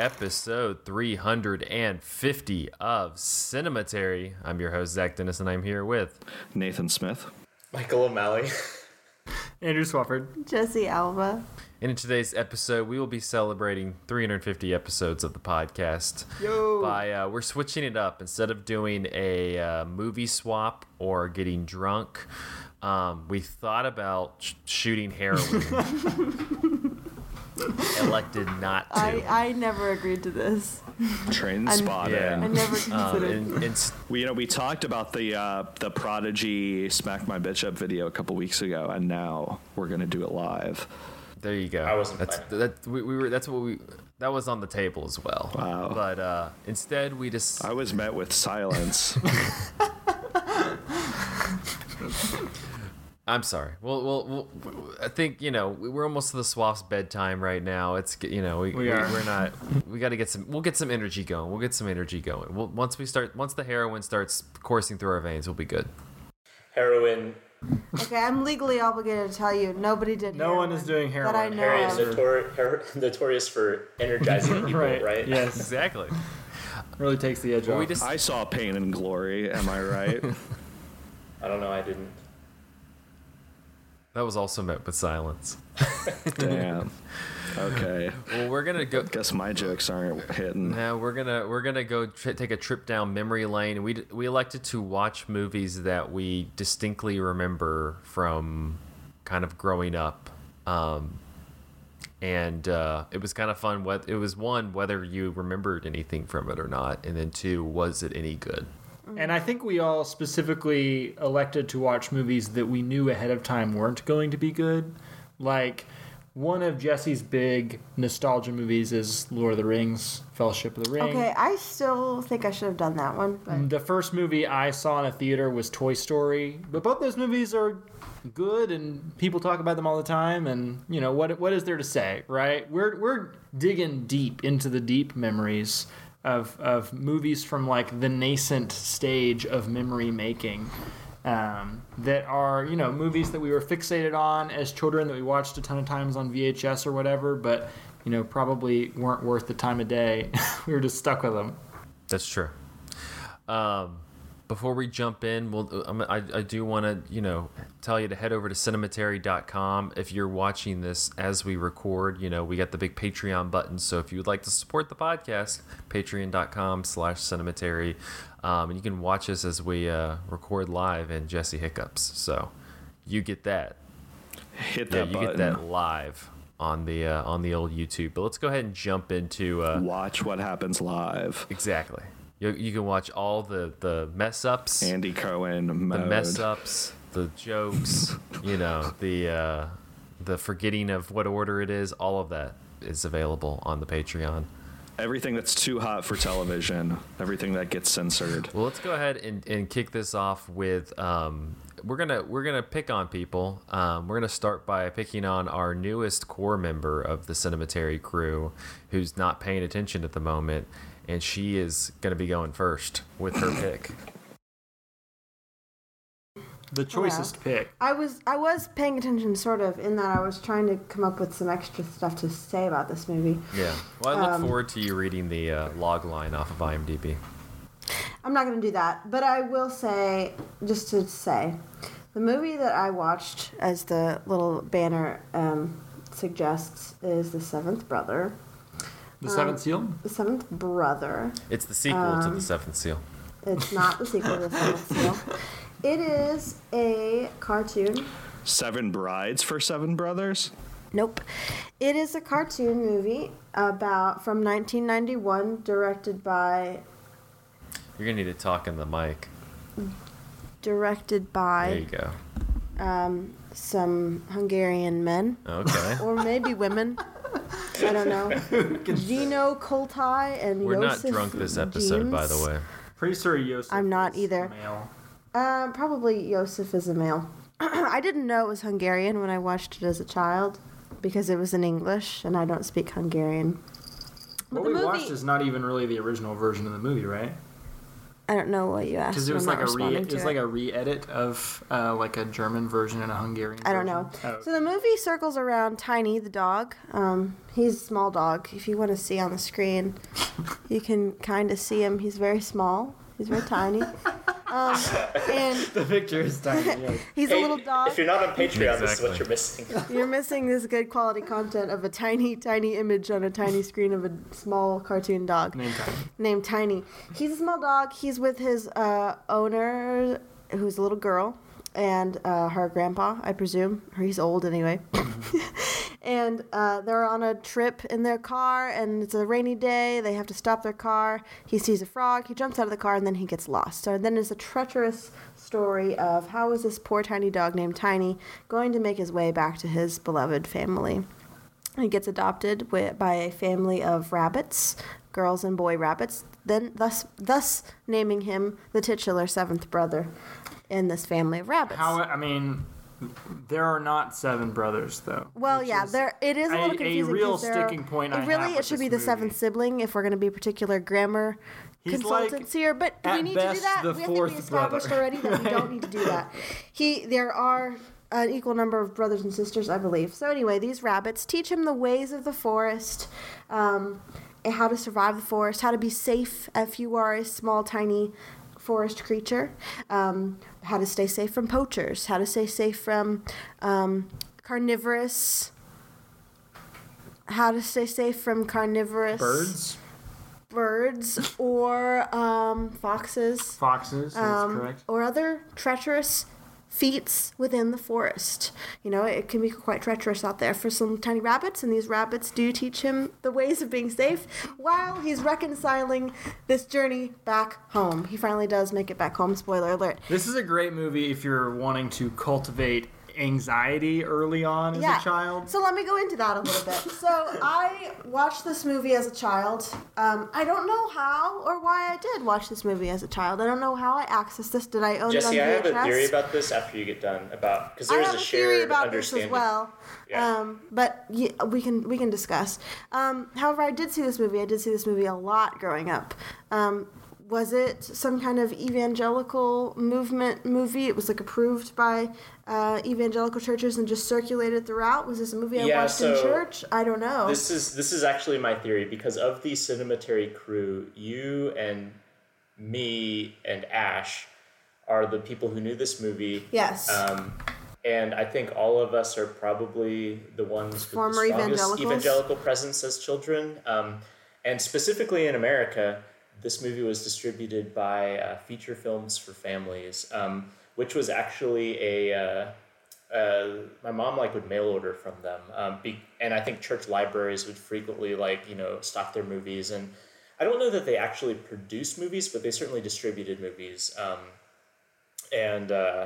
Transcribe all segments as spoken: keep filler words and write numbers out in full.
episode three hundred fifty of Cinematary. I'm your host, Zach Dennis, and I'm here with Nathan Smith, Michael O'Malley, Andrew Swafford, Jesse Alba. And in today's episode, we will be celebrating three hundred fifty episodes of the podcast. Yo! By uh, we're switching it up. Instead of doing a uh, movie swap or getting drunk, um, we thought about sh- shooting heroin. Elected not to. I, I never agreed to this. train I- spotting. Yeah. I never Um, considered. and, and s- We, you know, we talked about the uh, the Prodigy "Smack My Bitch Up" video a couple weeks ago, and now we're gonna do it live. there you go. I wasn't That's planning. that. We, we were. That's what we. That was on the table as well. Wow. But uh, instead, we just. I was met with silence. I'm sorry. Well, well, well, I think you know we're almost to the Swaff's bedtime right now. It's you know we, We are. we're not. We got to get some. We'll get some energy going. We'll get some energy going. We'll, once we start. Once the heroin starts coursing through our veins, we'll be good. heroin. Okay, I'm legally obligated to tell you, nobody did. No one is doing heroin. that I know Heroin is of. notor- her- notorious for energizing people, right? Right. Yes. Exactly. Really takes the edge Well, off. we just. I saw Pain and Glory. Am I right? I don't know. I didn't. That was also met with silence. Damn. Okay. Well, we're gonna go. Guess my jokes aren't hitting. Now we're gonna we're gonna go tri- take a trip down memory lane. We d- we elected to watch movies that we distinctly remember from kind of growing up, um, and uh, it was kind of fun. What it was one whether you remembered anything from it or not, and then two was it any good? And I think we all specifically elected to watch movies that we knew ahead of time weren't going to be good. Like, one of Jesse's big nostalgia movies is Lord of the Rings, Fellowship of the Ring. Okay, I still think I should have done that one, but The first movie I saw in a theater was Toy Story. But both those movies are good, and people talk about them all the time. And, you know, what what is there to say, right? We're, we're digging deep into the deep memories of of movies from like the nascent stage of memory making, um, that are, you know, movies that we were fixated on as children, that we watched a ton of times on V H S or whatever, but, you know, probably weren't worth the time of day. We were just stuck with them. That's true. Um, before we jump in, we'll, um, I, I do want to, you know, tell you to head over to cinematary dot com. If you're watching this as we record, you know, we got the big Patreon button. So if you would like to support the podcast, patreon dot com slash cinematary. Um, and you can watch us as we uh, record live and Jesse hiccups. So you get that. Hit Yeah, that you button. get that live on the uh, on the old YouTube. But let's go ahead and jump into uh, Watch what happens live. exactly. You, you can watch all the, the mess ups, Andy Cohen mode. the mess ups, the jokes, you know, the uh, the forgetting of what order it is. All of that is available on the Patreon. Everything that's too hot for television. Everything that gets censored. Well, let's go ahead and, and kick this off with um, we're gonna we're gonna pick on people. Um, we're gonna start by picking on our newest core member of the Cinematary crew, who's not paying attention at the moment, and she is gonna be going first with her pick. The choicest pick. I was I was paying attention, sort of, in that I was trying to come up with some extra stuff to say about this movie. Yeah. Well, I look Um, forward to you reading the uh, log line off of IMDb. I'm not going to do that, but I will say, just to say, the movie that I watched, as the little banner um, suggests, is The Seventh Brother. The Seventh Seal? The Seventh Brother. It's the sequel to The Seventh Seal. It's not the sequel to The Seventh Seal. It is a cartoon. Seven Brides for Seven Brothers? Nope. It is a cartoon movie about from nineteen ninety-one, directed by You're gonna need to talk in the mic. directed There you by go. um, some Hungarian men, Okay. or maybe women. I don't know. Gino Koltai and We're not Joseph drunk this episode, by the Jeans. way. Pretty sure Yosef I'm not is either. male. Um, probably Joseph is a male. I didn't know it was Hungarian when I watched it as a child because it was in English and I don't speak Hungarian. But What the we movie- watched is not even really the original version of the movie, right? I don't know what you asked. Because it was I'm like not a re responding it to was like a re-edit of uh, like a German version and a Hungarian. I don't version. know. Oh. So the movie circles around Tiny the dog. Um, he's a small dog. If you want to see on the screen, you can kind of see him. He's very small. He's very tiny. Um, and The picture is tiny. Yeah. he's Hey, a little dog. If you're not on Patreon, this is Exactly. what you're missing. You're missing this good quality content of a tiny, tiny image on a tiny screen of a small cartoon dog Name tiny. named Tiny. He's a small dog. He's with his uh, owner, who's a little girl, and uh, her grandpa, I presume. Or he's old anyway. And uh, they're on a trip in their car, and it's a rainy day. They have to stop their car. He sees a frog. He jumps out of the car, and then he gets lost. So then it's a treacherous story of how is this poor tiny dog named Tiny going to make his way back to his beloved family. He gets adopted wi- by a family of rabbits, girls and boy rabbits, then thus thus naming him the titular seventh brother in this family of rabbits. How I mean, there are not seven brothers though. Well, which yeah, is there it is a a- little a confusing. real 'cause there are- sticking point It I really have it with should be this the seventh movie. sibling if we're going to be particular grammar He's consultants like, here. But do we at need to do best, that? the We have to fourth be established brother. already that we don't need to do that. He there are an equal number of brothers and sisters, I believe. So anyway, these rabbits teach him the ways of the forest. Um, and how to survive the forest, how to be safe if you are a small, tiny forest creature, um, how to stay safe from poachers, how to stay safe from um, carnivorous, how to stay safe from carnivorous birds, birds or um, foxes, foxes. That's um, correct. or other treacherous feats within the forest. You know, it can be quite treacherous out there for some tiny rabbits, and these rabbits do teach him the ways of being safe while he's reconciling this journey back home. He finally does make it back home, spoiler alert. This is a great movie if you're wanting to cultivate anxiety early on as Yeah. a child. So let me go into that a little bit. So I watched this movie as a child. Um, I don't know how or why I did watch this movie as a child. I don't know how I accessed this. Did I own Jesse, it I on have V H S? a theory about this after you get done about because I there's have a a shared theory about this understanding. as well, Yeah. um, but yeah, we can we can discuss. Um, however, I did see this movie. I did see this movie a lot growing up. Um, was it some kind of evangelical movement movie? It was like approved by uh, evangelical churches and just circulated throughout. Was this a movie I Yeah, watched in so church? I don't know. This is this is actually my theory because of the Cinematary crew, you and me and Ash are the people who knew this movie. Yes. Um, and I think all of us are probably the ones with Former the strongest evangelicals? evangelical presence as children. Um, and specifically in America, this movie was distributed by uh, Feature Films for Families, um, which was actually a uh, uh, my mom like would mail order from them, um, be, and I think church libraries would frequently like you know stock their movies. And I don't know that they actually produced movies, but they certainly distributed movies. Um, and uh,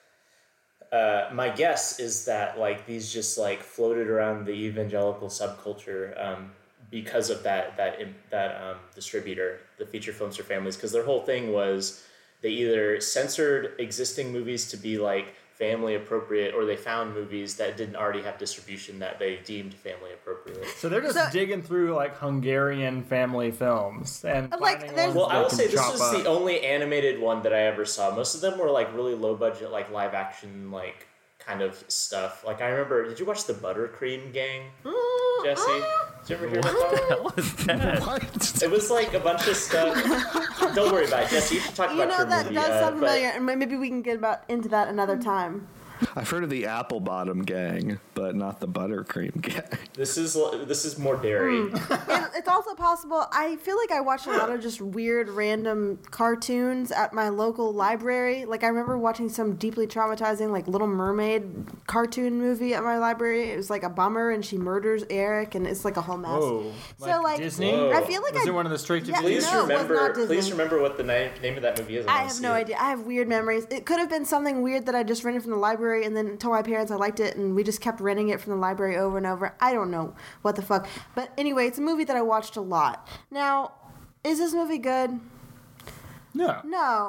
uh, my guess is that like these just like floated around the evangelical subculture. Um, because of that that that um, distributor, the Feature Films for Families, because their whole thing was they either censored existing movies to be like family appropriate, or they found movies that didn't already have distribution that they deemed family appropriate. So they're just So- digging through like Hungarian family films and Like, finding there's- ones Well, they I will can say this chop was up. the only animated one that I ever saw. Most of them were like really low budget, like live action, like kind of stuff. Like I remember, did you watch the Buttercream Gang, Jesse? Did you ever hear about that? What was that? What? It was like a bunch of stuff. Don't worry about it, Jesse. You should talk you about know your that movie. does uh, sound but- familiar, and maybe we can get about into that another time. I've heard of the Apple Bottom Gang, but not the Buttercream Gang. This is this is more dairy. And it's also possible. I feel like I watched a lot of just weird, random cartoons at my local library. Like I remember watching some deeply traumatizing, like Little Mermaid cartoon movie at my library. It was like a bummer, and she murders Eric, and it's like a whole mess. Whoa. So, like, Disney? Whoa. I feel like Was I it one of the straight to Yeah, Please no, it was remember. not Disney. Please remember what the name, name of that movie is. I wanna have see no it. idea. I have weird memories. It could have been something weird that I just rented from the library and then told my parents I liked it, and we just kept renting it from the library over and over. I don't know what the fuck. But anyway, it's a movie that I watched a lot. Now, is this movie good? No. No.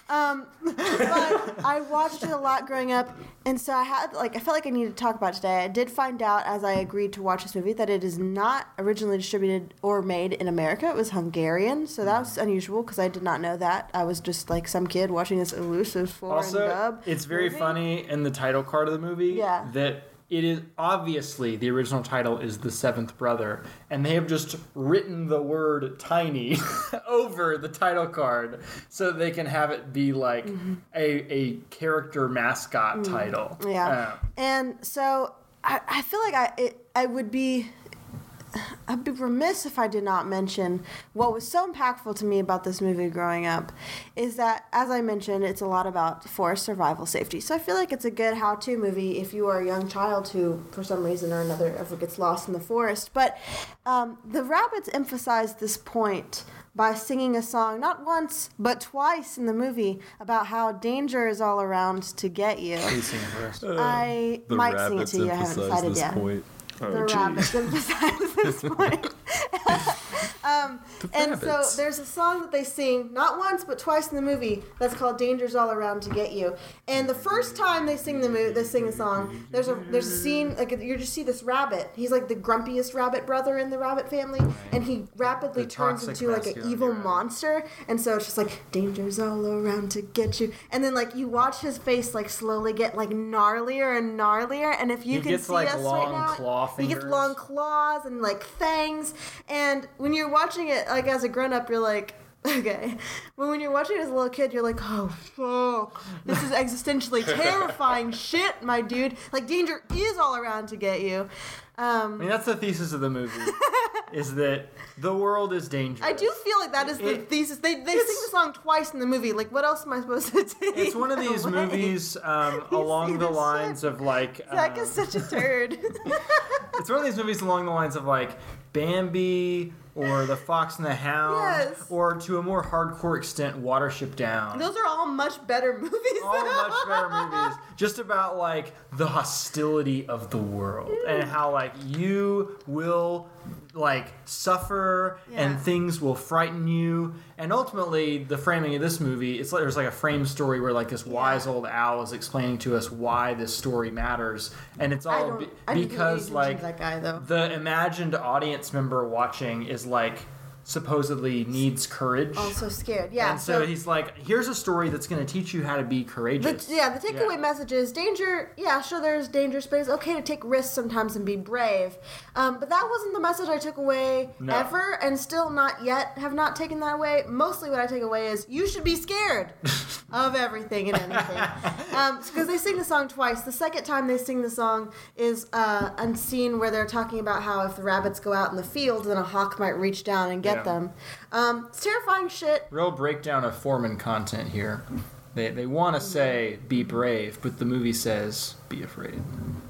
Um, but I watched it a lot growing up, and so I had like I felt like I needed to talk about it today. I did find out as I agreed to watch this movie that it is not originally distributed or made in America. It was Hungarian, so that was unusual because I did not know that. I was just like some kid watching this elusive foreign Also, dub. it's very movie. funny in the title card of the movie Yeah. that it is obviously the original title is The Seventh Brother, and they have just written the word tiny over the title card so they can have it be like Mm-hmm. a, a character mascot title. Yeah. Uh, And so I, I feel like I it, I would be I'd be remiss if I did not mention what was so impactful to me about this movie growing up is that, as I mentioned, it's a lot about forest survival safety. So I feel like it's a good how-to movie if you are a young child who, for some reason or another, ever gets lost in the forest. But um, the Rabbits emphasized this point by singing a song not once but twice in the movie about how danger is all around to get you. please sing it first. I The might sing it rabbits to you. I haven't emphasize decided this yet. point. Oh, The geez. rabbits emphasize this point. um, and so rabbits. there's a song that they sing not once but twice in the movie that's called "Danger's All Around to Get You." And the first time they sing the mo- they sing the song, there's a there's a scene like you just see this rabbit. He's like the grumpiest rabbit brother in the rabbit family, and he rapidly The turns toxic into like an masculinity, evil right. monster. And so it's just like danger's all around to get you. And then like you watch his face like slowly get like gnarlier and gnarlier. And if you He can gets, see like, us long right now, claw he gets fingers. long claws and like fangs. And when you're watching it like as a grown up, you're like, okay. But when you're watching it as a little kid, you're like, oh, fuck. This is existentially terrifying shit, my dude. Like danger is all around to get you. I Um, mean, that's the thesis of the movie, is that the world is dangerous. I do feel like that is the It- thesis. They they sing the song twice in the movie. Like, what else am I supposed to take? It's one of these away? movies um, You along see the this lines shit? of like. Zach um, is such a turd. It's one of these movies along the lines of like Bambi or The Fox and the Hound, Yes. or to a more hardcore extent, Watership Down. Those are all much better movies. All much better movies, just about like the hostility of the world and how like you will like suffer and Yeah. things will frighten you. And ultimately, the framing of this movie, it's like there's like a frame story where like this wise old owl is explaining to us why this story matters, and it's I all don't. be- I didn't pay because attention like to that guy though. the imagined audience member watching is like supposedly needs courage. Also scared. Yeah. and so, he's like, here's a story that's going to teach you how to be The, courageous. yeah, the takeaway Yeah. message is danger. Yeah, sure, there's danger, but it's okay to take risks sometimes and be brave. Um, but that wasn't the message I took away No. ever, and still not yet have not taken that away. Mostly, what I take away is you should be scared of everything and anything. Because they sing the song twice. The second time they sing the song is uh, a scene where they're talking about how if the rabbits go out in the field, then a hawk might reach down and get Yeah. them. Um, it's terrifying shit. Real breakdown of Foreman content here. They, they want to say be brave, but the movie says be afraid.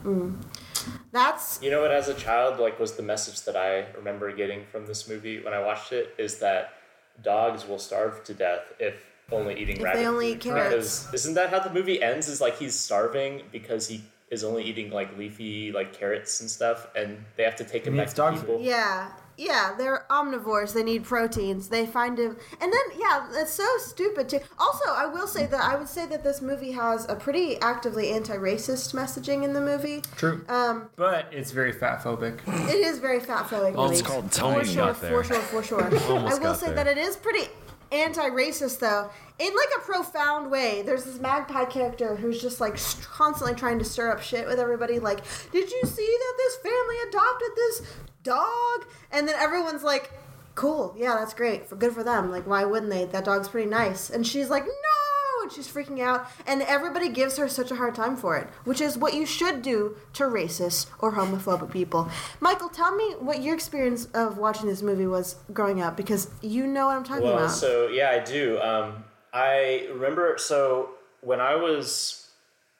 That's You know what, as a child, like, was the message that I remember getting from this movie when I watched it is that dogs will starve to death if only eating If rabbit they only food. eat carrots. Because isn't that how the movie ends? Is like he's starving because he is only eating like leafy like carrots and stuff, and they have to take him He back eats to dog people. food. Yeah, yeah, they're omnivores. They need proteins. They find him, and then yeah, it's so stupid too. Also, I will say that I would say that this movie has a pretty actively anti-racist messaging in the movie. True. Um, But it's very fat phobic. it is very fat-phobic. Well, movie. it's called for Tiny. sure, Got there. for sure, for sure. I Almost will got say there. that it is pretty anti-racist though, in like a profound way. There's this magpie character who's just like st- constantly trying to stir up shit with everybody. Like, did you see that this family adopted this dog? And then everyone's like, cool, yeah, that's great, for good for them. Like, why wouldn't they? That dog's pretty nice. And she's like, no. And she's freaking out, and everybody gives her such a hard time for it, which is what you should do to racist or homophobic people. Michael, tell me what your experience of watching this movie was growing up, because you know what I'm talking Well, about. so yeah, I do. Um, I remember. So when I was,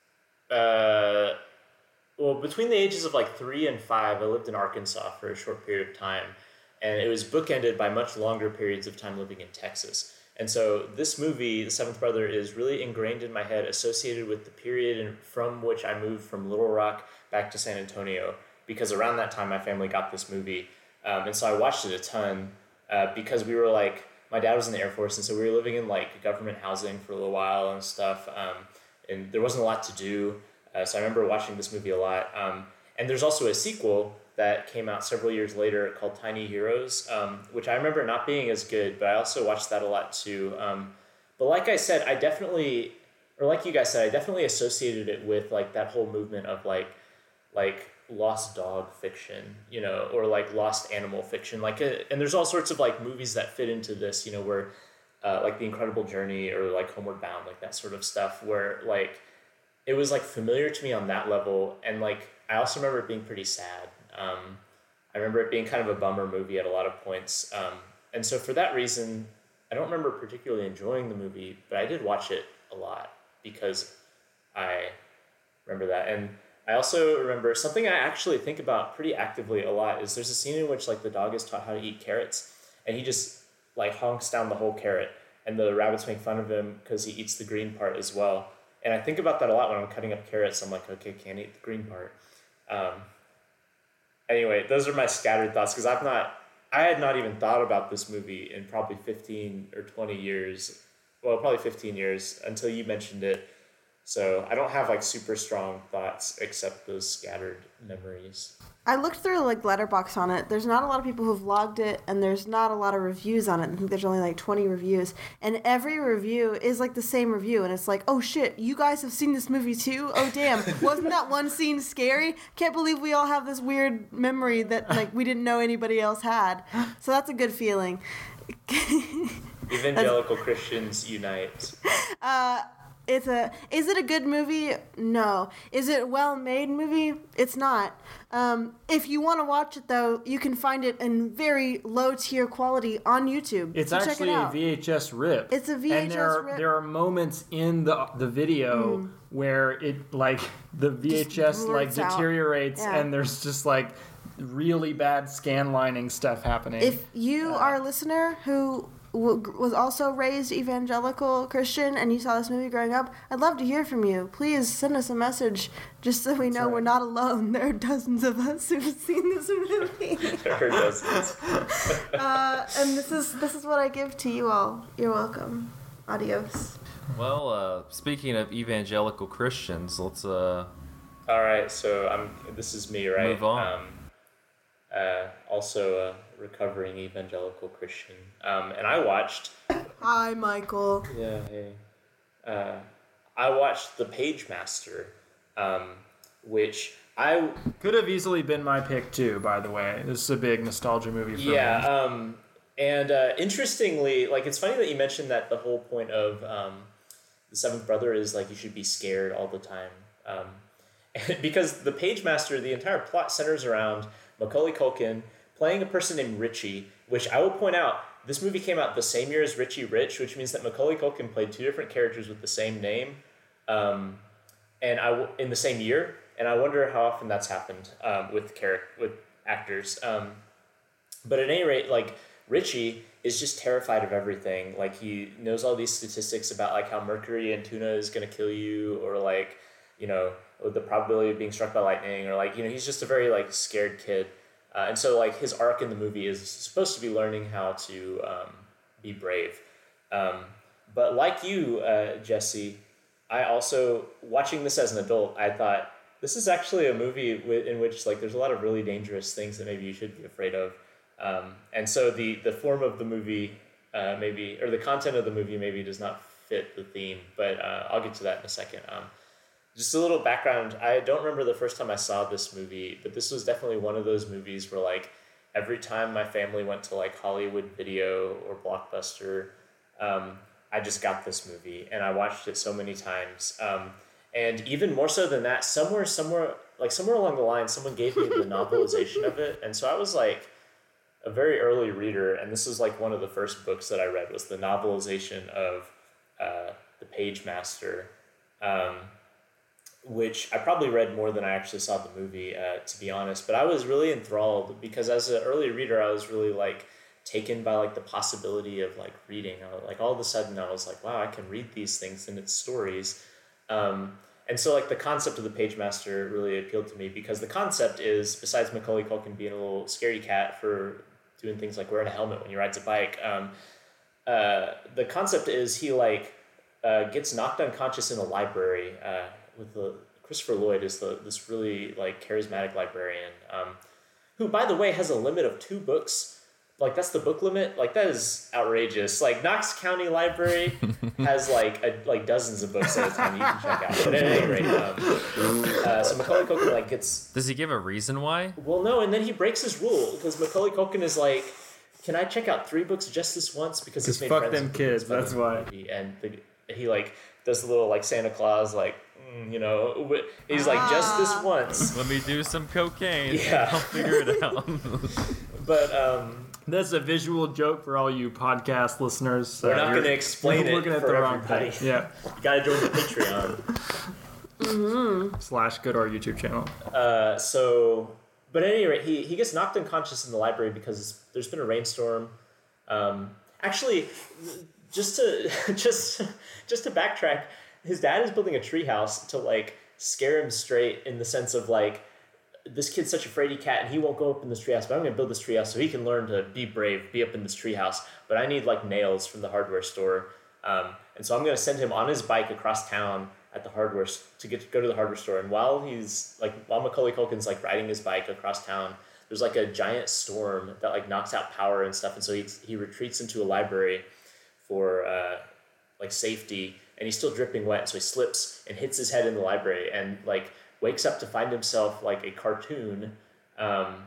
uh, well, between the ages of like three and five, I lived in Arkansas for a short period of time, and it was bookended by much longer periods of time living in Texas. And so this movie, The Seventh Brother, is really ingrained in my head, associated with the period in, from which I moved from Little Rock back to San Antonio, because around that time my family got this movie. Um, and so I watched it a ton uh, because we were like, my dad was in the Air Force, and so we were living in like government housing for a little while and stuff. Um, and there wasn't a lot to do, uh, so I remember watching this movie a lot. Um, and there's also a sequel that came out several years later called Tiny Heroes, um, which I remember not being as good, but I also watched that a lot too. Um, but like I said, I definitely, or like you guys said, I definitely associated it with like that whole movement of like, like lost dog fiction, you know, or like lost animal fiction. Like, a, and there's all sorts of like movies that fit into this, you know, where uh, like The Incredible Journey or like Homeward Bound, like that sort of stuff, where like it was like familiar to me on that level, and like I also remember it being pretty sad. Um, I remember it being kind of a bummer movie at a lot of points. Um, and so for that reason, I don't remember particularly enjoying the movie, but I did watch it a lot because I remember that. And I also remember something I actually think about pretty actively a lot is there's a scene in which like the dog is taught how to eat carrots, and he just like honks down the whole carrot, and the rabbits make fun of him because he eats the green part as well. And I think about that a lot when I'm cutting up carrots. I'm like, okay, can't eat the green part. Um, Anyway, those are my scattered thoughts because I've not, I had not even thought about this movie in probably fifteen or twenty years. Well, probably fifteen years until you mentioned it. So I don't have like super strong thoughts except those scattered memories. I looked through like Letterboxd on it. There's not a lot of people who've logged it, and there's not a lot of reviews on it. I think there's only like twenty reviews, and every review is like the same review, and it's like, oh shit, you guys have seen this movie too? Oh damn, wasn't that one scene scary? Can't believe we all have this weird memory that like we didn't know anybody else had. So that's a good feeling. Evangelical Christians unite. Uh, it's a. Is it a good movie? No. Is it a well-made movie? It's not. Um, if you want to watch it though, you can find it in very low-tier quality on YouTube. It's so check actually it a out. V H S rip. It's a V H S and there are, rip. there are moments in the the video Mm. where it like the V H S Just like blurts out. deteriorates, Yeah. and there's just like really bad scan lining stuff happening. If you are a listener who w- was also raised evangelical Christian and you saw this movie growing up, I'd love to hear from you. Please send us a message just so we know right. we're not alone. There are dozens of us who've seen this movie. There are dozens. uh, and this is this is what I give to you all. You're welcome. Adios. Well, uh, speaking of evangelical Christians, let's uh, All right, so I'm. This is me, right? Move on. Um, uh, also a recovering evangelical Christian, um, and I watched. Hi, Michael. Yeah, hey. Uh, I watched The Page Master, um, which I Could have easily been my pick too, by the way. This is a big nostalgia movie for yeah, me. um, and uh, interestingly, like it's funny that you mentioned that the whole point of um, the Seventh Brother is like you should be scared all the time, um, because The Page Master, the entire plot centers around Macaulay Culkin playing a person named Richie, which I will point out, this movie came out the same year as Richie Rich, which means that Macaulay Culkin played two different characters with the same name, um, and I w- in the same year, and I wonder how often that's happened um, with char- with actors. Um, but at any rate, like Richie is just terrified of everything. Like he knows all these statistics about like how mercury in tuna is gonna kill you, or like you know the probability of being struck by lightning, or like you know he's just a very like scared kid. Uh, and so, like, his arc in the movie is supposed to be learning how to um, be brave. Um, but like you, uh, Jesse, I also, watching this as an adult, I thought, this is actually a movie w- in which, like, there's a lot of really dangerous things that maybe you should be afraid of. Um, and so the, the form of the movie uh, maybe, or the content of the movie maybe does not fit the theme. But uh, I'll get to that in a second. Um, Just a little background. I don't remember the first time I saw this movie, but this was definitely one of those movies where like every time my family went to like Hollywood Video or Blockbuster, um, I just got this movie and I watched it so many times. Um, and even more so than that, somewhere, somewhere, like somewhere along the line, someone gave me the novelization of it. And so I was like a very early reader, and this is like one of the first books that I read was the novelization of uh, The Page Master. Um, which I probably read more than I actually saw the movie, uh, to be honest. But I was really enthralled because as an early reader, I was really like taken by like the possibility of like reading. I was, like all of a sudden I was like, wow, I can read these things and it's stories. Um, and so like the concept of the Page Master really appealed to me because the concept is, besides Macaulay Culkin being a little scaredy cat for doing things like wearing a helmet when he rides a bike, um, uh, the concept is he like uh, gets knocked unconscious in a library uh, with the Christopher Lloyd is the this really like charismatic librarian, um, who by the way has a limit of two books. Like that's the book limit. Like that is outrageous. Like Knox County Library has like a, like dozens of books at a time you can check out. But at any rate, um, uh, so Macaulay Culkin like gets. Does he give a reason why? Well, no, and then he breaks his rule because Macaulay Culkin is like, "Can I check out three books just this once?" Because he's made fuck friends them with the kids, fucking that's why. movie. And the, he like does the little like Santa Claus like. You know, he's like, just this once. Let me do some cocaine. Yeah. I'll figure it out. But um, That's a visual joke for all you podcast listeners. we're Uh, not you're- going to explain you're it looking at for the wrong everybody. thing. Yeah. You got to join the Patreon. Slash go to our YouTube channel. Uh, so, but at any rate, he, he gets knocked unconscious in the library because there's been a rainstorm. Um, actually, just to just just to backtrack, his dad is building a treehouse to like scare him straight in the sense of like, this kid's such a fraidy cat and he won't go up in this treehouse, but I'm going to build this treehouse so he can learn to be brave, be up in this treehouse. But I need like nails from the hardware store. Um, and so I'm going to send him on his bike across town at the hardware s- to get to go to the hardware store. And while he's like, while Macaulay Culkin's like riding his bike across town, there's like a giant storm that like knocks out power and stuff. And so he, he retreats into a library for uh, like safety. And he's still dripping wet, so he slips and hits his head in the library and like wakes up to find himself like a cartoon, um,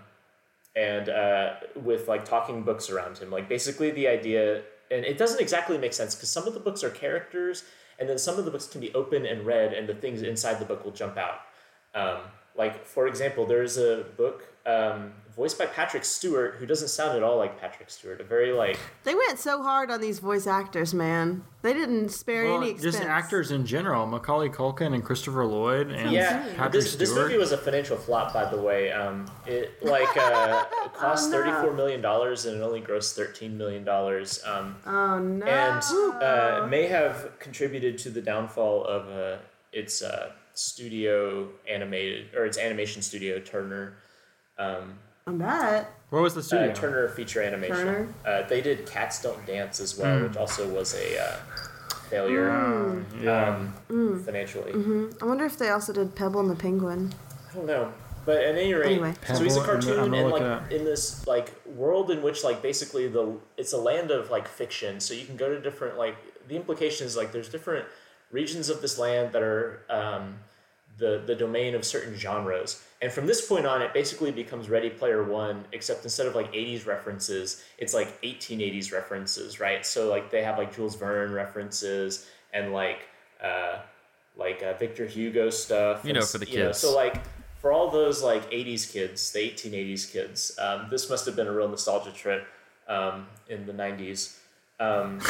and uh, with like talking books around him. Like basically the idea, and it doesn't exactly make sense because some of the books are characters, and then some of the books can be open and read, and the things inside the book will jump out. Um, like for example, there's a book um, voiced by Patrick Stewart who doesn't sound at all like Patrick Stewart. A very like They went so hard on these voice actors, man. They didn't spare Well, any expense. just actors in general. Macaulay Culkin and Christopher Lloyd and yeah. Patrick This, Stewart. this movie was a financial flop, by the way. Um, it like uh, it cost Oh, no. thirty-four million dollars and it only grossed thirteen million dollars. Um, Oh no! and uh, may have contributed to the downfall of uh, its uh, studio animated or its animation studio Turner. Um, I bet. What was the studio? uh, Turner Feature Animation. Turner? Uh, they did Cats Don't Dance as well, which also was a uh, failure Uh, yeah. um, financially. I wonder if they also did Pebble and the Penguin. I don't know. But at any rate, Anyway. so he's a Pebble, I'm cartoon gonna and look like it up. in this like world in which like basically the it's a land of like fiction. So you can go to different like the implication is like there's different regions of this land that are um, the the domain of certain genres. And from this point on, it basically becomes Ready Player One, except instead of like eighties references, it's like eighteen eighties references, right? So like they have like Jules Verne references and like uh, like uh, Victor Hugo stuff. You and know, s- for the you know, kids. so like for all those like eighties kids, the eighteen eighties kids, um, this must have been a real nostalgia trip um, in the nineties. Um,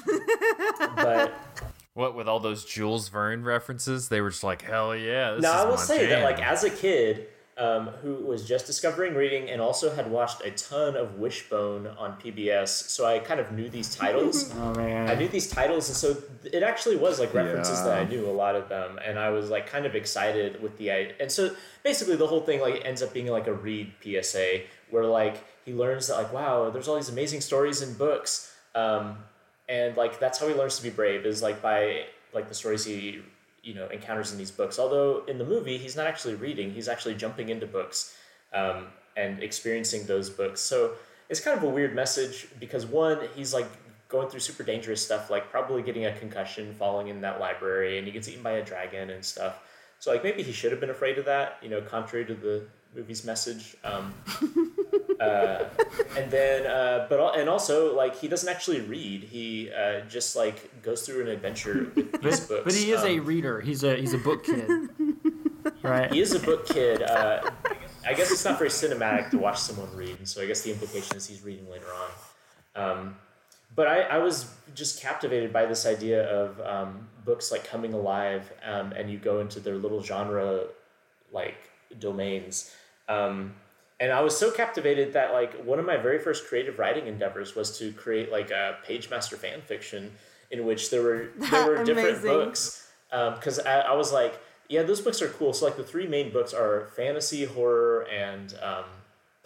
but What, with all those Jules Verne references? They were just like, hell yeah, this now is I will my say that jam. like as a kid um, who was just discovering reading and also had watched a ton of Wishbone on P B S, so I kind of knew these titles. Oh man. I knew these titles, and so it actually was like references Yeah. that I knew a lot of them, and I was like kind of excited with the idea. And so basically, the whole thing like ends up being like a read P S A, where like he learns that like wow, there's all these amazing stories in books, um, and like that's how he learns to be brave is like by like the stories he you know encounters in these books. Although in the movie he's not actually reading, he's actually jumping into books um, and experiencing those books. So it's kind of a weird message because one, he's like going through super dangerous stuff, like probably getting a concussion, falling in that library, and he gets eaten by a dragon and stuff. So like maybe he should have been afraid of that, you know, contrary to the movie's message. Um, uh, and then, uh, but al- and also like he doesn't actually read. He uh, just like goes through an adventure with these but, books. but he is a Um, reader. He's a he's a book kid. Right. He is a book kid. Uh, I guess it's not very cinematic to watch someone read, and so I guess the implication is he's reading later on. Um, but I, I was just captivated by this idea of um, books like coming alive, um, and you go into their little genre like domains. Um, and I was so captivated that like one of my very first creative writing endeavors was to create like a PageMaster fan fiction in which there were there were different Amazing. books because I, I was like, yeah, those books are cool. So like the three main books are fantasy, horror, and um,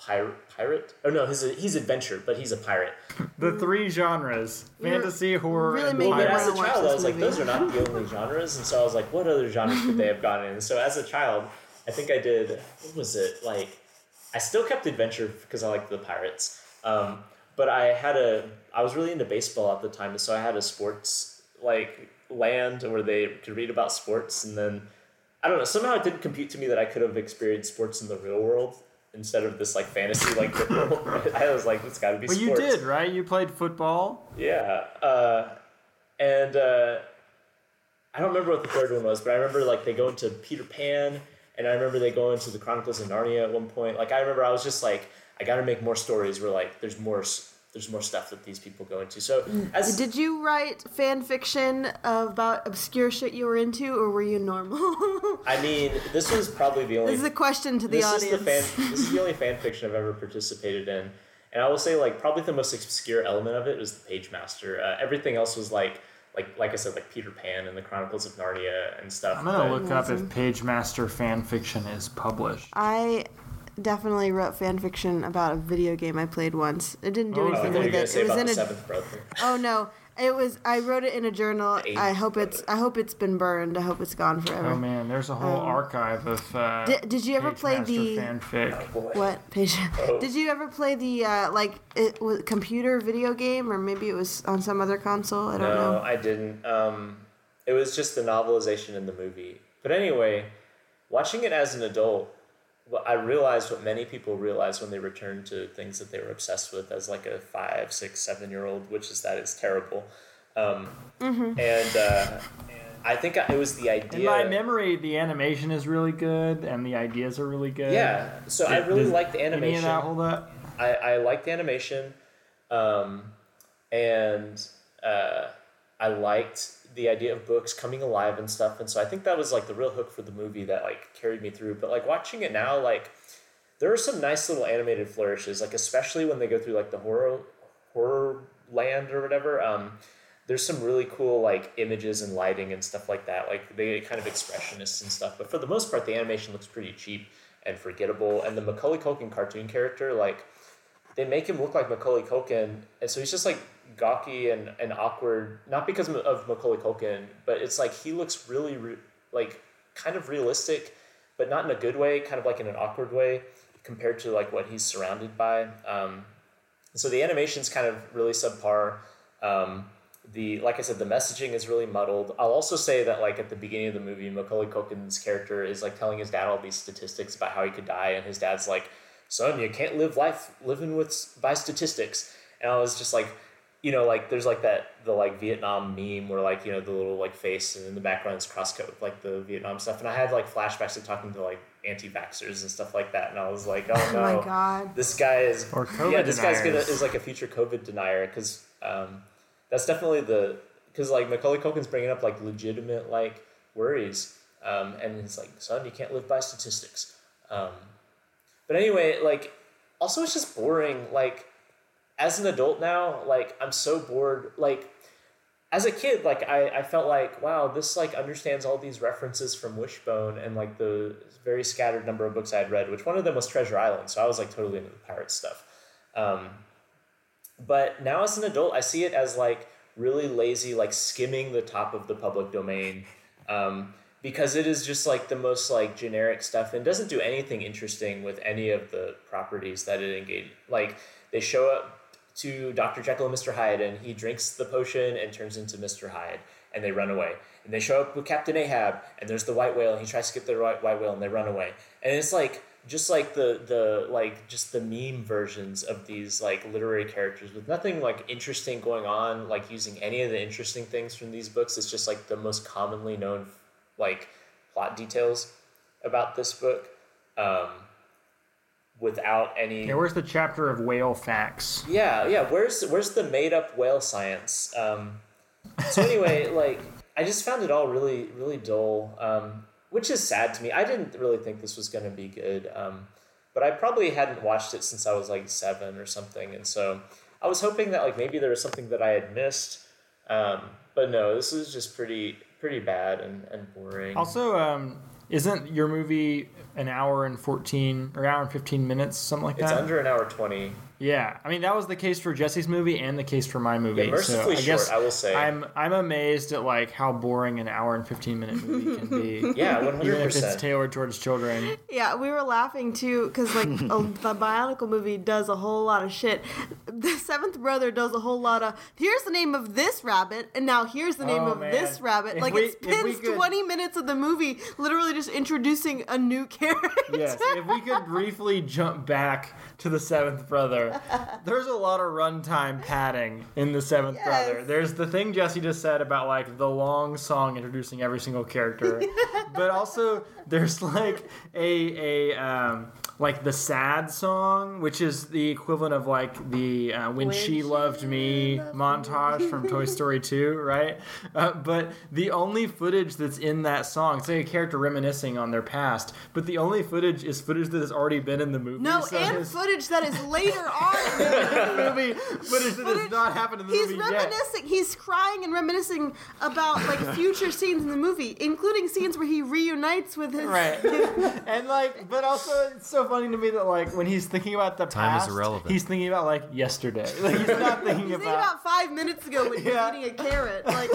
pirate. Pirate? Oh no, he's a, he's adventure, but he's a pirate. The three genres: You're fantasy, horror, really and making Well, me but pirate. as a wanna watch child, I this was like, movie. those are not the only genres, and so I was like, what other genres could they have gone in? So as a child, I think I did. What was it like? I still kept adventure because I liked the pirates. Um, but I had a. I was really into baseball at the time, so I had a sports like land where they could read about sports, and then I don't know. Somehow it didn't compute to me that I could have experienced sports in the real world instead of this like fantasy like world. I was like, it's got to be. But sports. you did, right? You played football. Yeah. Uh, and uh, I don't remember what the third one was, but I remember like they go into Peter Pan, and I remember they go into the Chronicles of Narnia at one point. Like I remember I was just like, I got to make more stories where like there's more s- there's more stuff that these people go into. So as Did you write fan fiction about obscure shit you were into, or were you normal? I mean, this was probably the only This is a question to the this audience. is the fan this is the only fan fiction I've ever participated in. And I will say like probably the most obscure element of it was the Page Master. Uh, everything else was like like like I said, like Peter Pan and the Chronicles of Narnia and stuff. I'm gonna but- look up if Awesome. Page Master fan fiction is published. I definitely wrote fan fiction about a video game I played once. It didn't do Oh, Oh, I anything thought you were with gonna it. say It was about in the a. Seventh Brother. Oh no, it was. I wrote it in a journal. The I eighth hope it's. brother. I hope it's been burned. I hope it's gone forever. Oh man, there's a whole Um, archive of. Uh, Did, did you ever Page play Master the fanfic? Boy. what page? Oh. Did you ever play the uh, like it was computer video game, or maybe it was on some other console? I don't No, know. I didn't. Um, it was just the novelization in the movie. But anyway, watching it as an adult, well, I realized what many people realize when they return to things that they were obsessed with as like a five, six, seven year old, which is that it's terrible. Um, Mm-hmm. And uh, I think it was the In idea. my memory, the animation is really good and the ideas are really good. Yeah, so I Does really like the Any of animation. that hold up? I, I liked the animation, um, and uh, I liked the idea of books coming alive and stuff, and so I think that was like the real hook for the movie that like carried me through. But like watching it now, like there are some nice little animated flourishes, like especially when they go through like the horror horror land or whatever. Um, there's some really cool like images and lighting and stuff like that. Like they get kind of expressionists and stuff, but for the most part, the animation looks pretty cheap and forgettable. And the Macaulay Culkin cartoon character, like they make him look like Macaulay Culkin, and so he's just like gawky and, and awkward, not because of Macaulay Culkin, but it's like he looks really re- like kind of realistic, but not in a good way, kind of like in an awkward way compared to like what he's surrounded by. Um, so the animation's kind of really subpar. Um, the like I said, the messaging is really muddled. I'll also say that like at the beginning of the movie, Macaulay Culkin's character is like telling his dad all these statistics about how he could die, and his dad's like, "Son, you can't live life living with by statistics." And I was just like, you know, like there's like that the like Vietnam meme where like, you know, the little like face and in the background is crosscut like the Vietnam stuff, and I had like flashbacks of talking to like anti-vaxxers and stuff like that, and I was like, oh Oh no, my god. this guy is Or COVID yeah, this guy's gonna deniers. is like a future COVID denier, because um, that's definitely the because like Macaulay Culkin's bringing up like legitimate like worries, um, and it's like, son, you can't live by statistics. Um, but anyway, like also it's just boring. Like as an adult now, like I'm so bored. Like as a kid, like I, I felt like, wow, this like understands all these references from Wishbone and like the very scattered number of books I had read, which one of them was Treasure Island. So I was like totally into the pirate stuff. Um, but now as an adult, I see it as like really lazy, like skimming the top of the public domain. Um, because it is just like the most like generic stuff and doesn't do anything interesting with any of the properties that it engage. Like they show up to Doctor Jekyll and Mister Hyde, and he drinks the potion and turns into Mister Hyde, and they run away. And they show up with Captain Ahab, and there's the white whale, and he tries to get the white white whale, and they run away. And it's like just like the the like just the meme versions of these like literary characters with nothing like interesting going on, like using any of the interesting things from these books. It's just like the most commonly known like plot details about this book. Um, without any Yeah, where's the chapter of whale facts? yeah yeah where's where's the made up whale science? Um so anyway, like I just found it all really really dull, um which is sad to me. I didn't really think this was going to be good, um but I probably hadn't watched it since I was like seven or something, and so I was hoping that like maybe there was something that I had missed, um but no, this is just pretty pretty bad and, and boring. Also, um, isn't your movie an hour and fourteen or hour and fifteen minutes, something like It's that? under an hour twenty. Yeah, I mean that was the case for Jesse's movie and the case for my movie. Yeah, mercifully so I short, guess I will say. I'm I'm amazed at like how boring an hour and fifteen minute movie can be. Yeah, one Even hundred if it's percent. tailored towards children. Yeah, we were laughing too because like a, the Bionicle movie does a whole lot of shit. The Seventh Brother does a whole lot of. Here's the name of this rabbit, and now here's the name Oh, of man. this rabbit. If Like we- it if we spends could- twenty minutes of the movie literally just introducing a new character. Yes, if we could briefly jump back to the Seventh Brother, there's a lot of runtime padding in the Seventh Yes. Brother. There's the thing Jesse just said about like the long song introducing every single character, but also there's like a a um, like the sad song, which is the equivalent of like the uh, when, When she, She loved me Loved montage from Toy Story two, right? Uh, but the only footage that's in that song, it's like a character reminiscing on their past, but the only footage is footage that has already been in the movie. No, so and his- footage that is later on. in the movie. movie footage that has Footage- not happened in the He's movie yet. reminiscing. He's crying and reminiscing about like future scenes in the movie, including scenes where he reunites with his. Right. And like, but also it's so funny to me that like when he's thinking about the Time is past, irrelevant. he's thinking about like yesterday. Like he's not thinking He's about. thinking about five minutes ago when he Yeah. was eating a carrot. Like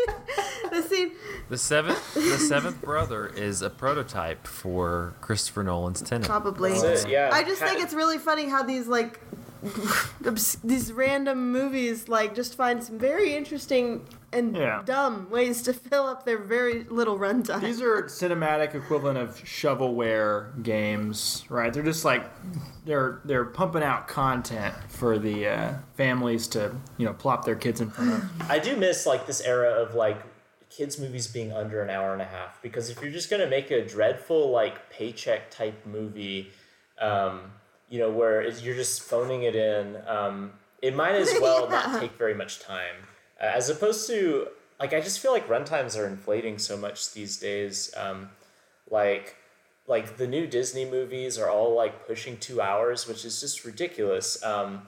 the scene. The seventh, the seventh brother is a prototype for Christopher Nolan's Tenet. Probably. That's it, yeah. I just think Ha- it's really funny how these like obs- these random movies like just find some very interesting and Yeah. dumb ways to fill up their very little runtime. These are cinematic equivalent of shovelware games, right? They're just like they're they're pumping out content for the uh, families to you know plop their kids in front of. I do miss like this era of like kids movies being under an hour and a half, because if you're just going to make a dreadful like paycheck type movie, um, you know, where it's, you're just phoning it in, um, it might as well Yeah. not take very much time, uh, as opposed to like I just feel like runtimes are inflating so much these days. Um, like like the new Disney movies are all like pushing two hours, which is just ridiculous. Um,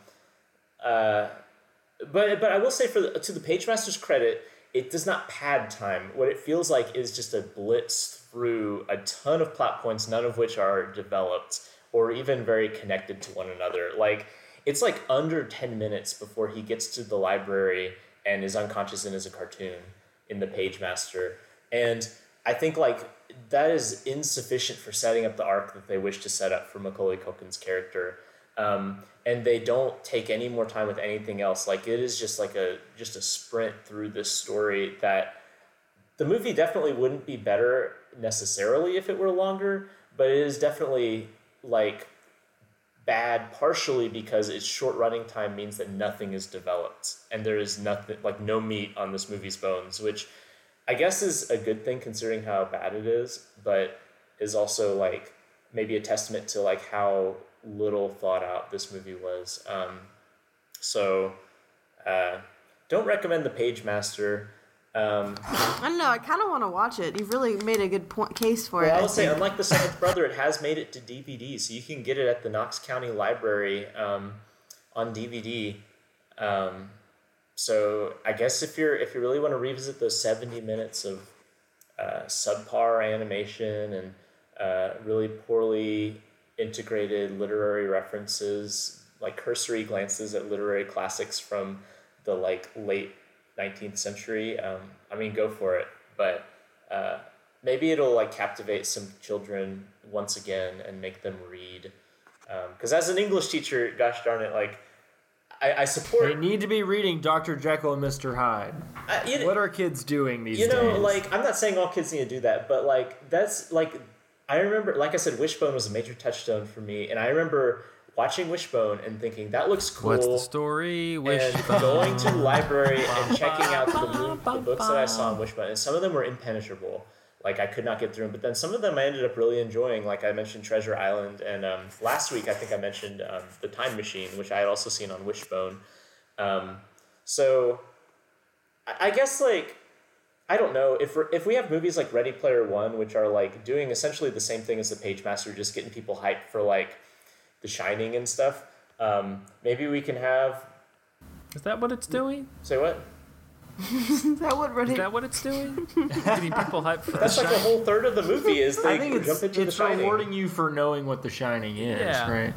uh, but but I will say, for the, to the Pagemaster's credit, it does not pad time. What it feels like is just a blitz through a ton of plot points, none of which are developed or even very connected to one another. Like it's like under ten minutes before he gets to the library and is unconscious and is a cartoon in the Pagemaster. And I think like that is insufficient for setting up the arc that they wish to set up for Macaulay Culkin's character. Um, and they don't take any more time with anything else. Like it is just like a just a sprint through this story that the movie definitely wouldn't be better necessarily if it were longer, but it is definitely like bad partially because its short running time means that nothing is developed and there is nothing, like no meat on this movie's bones, which I guess is a good thing considering how bad it is, but is also like maybe a testament to like how little thought out this movie was. Um, so uh, don't recommend The Pagemaster. Um, I don't know. I kind of want to watch it. You've really made a good point case for well, it. I I will say, think. unlike The Seventh Brother, it has made it to D V D, so you can get it at the Knox County Library um, on D V D. Um, so I guess if you're if you really want to revisit those seventy minutes of uh, subpar animation and uh, really poorly integrated literary references, like cursory glances at literary classics from the like late nineteenth century, um, I mean, go for it. But uh, maybe it'll like captivate some children once again and make them read. Because um, as an English teacher, gosh darn it, like I, I support. They need to be reading Doctor Jekyll and Mister Hyde. I, you know, What are kids doing these you know, days? like I'm not saying all kids need to do that, but like that's like I remember, like I said, Wishbone was a major touchstone for me, and I remember watching Wishbone and thinking that looks cool. What's the story? And Wishbone. going to the library and checking out the, move, the books that I saw in Wishbone, and some of them were impenetrable. Like I could not get through them, but then some of them I ended up really enjoying. Like I mentioned Treasure Island, and um, last week I think I mentioned um, The Time Machine, which I had also seen on Wishbone. Um, so I, I guess like I don't know if we're, if we have movies like Ready Player One, which are like doing essentially the same thing as The Pagemaster, just getting people hyped for like The Shining and stuff. Um, maybe we can have Is that what it's doing? say what? Is that what Ready? Is that what it's doing? Getting people hyped for That's The like a Shining? whole third of the movie is they I think it's, jump into it's The Shining. rewarding you for knowing what The Shining is, Yeah. right?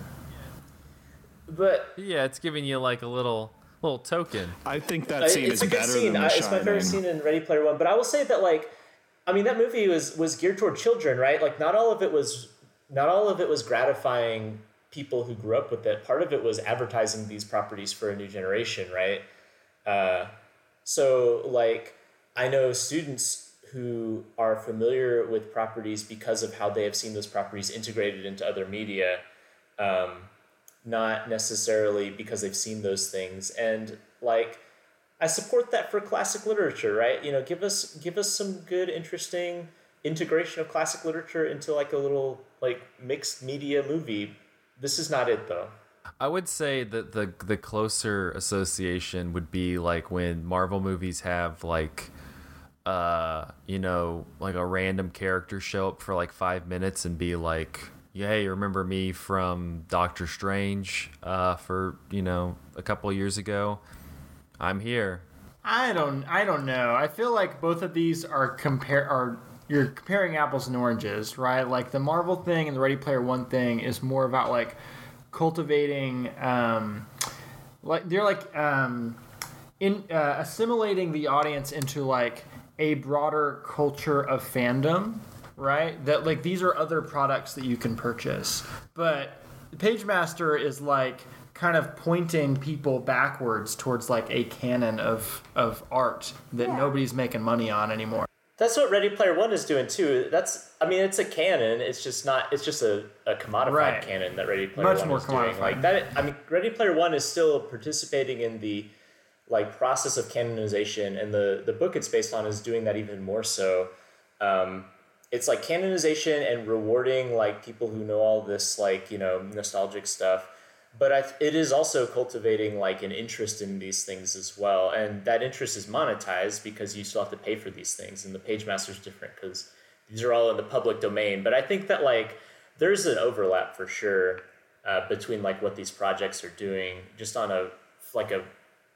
But Yeah, it's giving you like a little little token. I think that Uh, scene it's is a good better scene. than The I, it's my favorite Shining. scene in Ready Player One. But I will say that, like, I mean, that movie was was geared toward children, right? Like, not all of it was not all of it was gratifying people who grew up with it. Part of it was advertising these properties for a new generation, right? Uh, so, like, I know students who are familiar with properties because of how they have seen those properties integrated into other media. Um, not necessarily because they've seen those things. And like, I support that for classic literature, right? You know, give us give us some good, interesting integration of classic literature into like a little like mixed media movie. This is not it though. I would say that the the closer association would be like when Marvel movies have like uh you know like a random character show up for like five minutes and be like, yeah, hey, remember me from Doctor Strange uh, for, you know, a couple of years ago? I'm here. I don't I don't know. I feel like both of these are compare are you're comparing apples and oranges, right? Like the Marvel thing and the Ready Player One thing is more about like cultivating um like they're like um in uh, assimilating the audience into like a broader culture of fandom, right? That like these are other products that you can purchase. But Pagemaster is like kind of pointing people backwards towards like a canon of of art that Yeah. nobody's making money on anymore. That's what Ready Player One is doing too. That's, I mean, it's a canon. It's just not. It's just a, a commodified Right. canon that Ready Player Much One more is doing. commodified. Like that. I mean, Ready Player One is still participating in the like process of canonization, and the the book it's based on is doing that even more so. Um, it's like canonization and rewarding like people who know all this like, you know, nostalgic stuff. But I, it is also cultivating like an interest in these things as well, and that interest is monetized because you still have to pay for these things. And the Pagemaster is different because these are all in the public domain. But I think that like there's an overlap for sure uh, between like what these projects are doing, just on a like a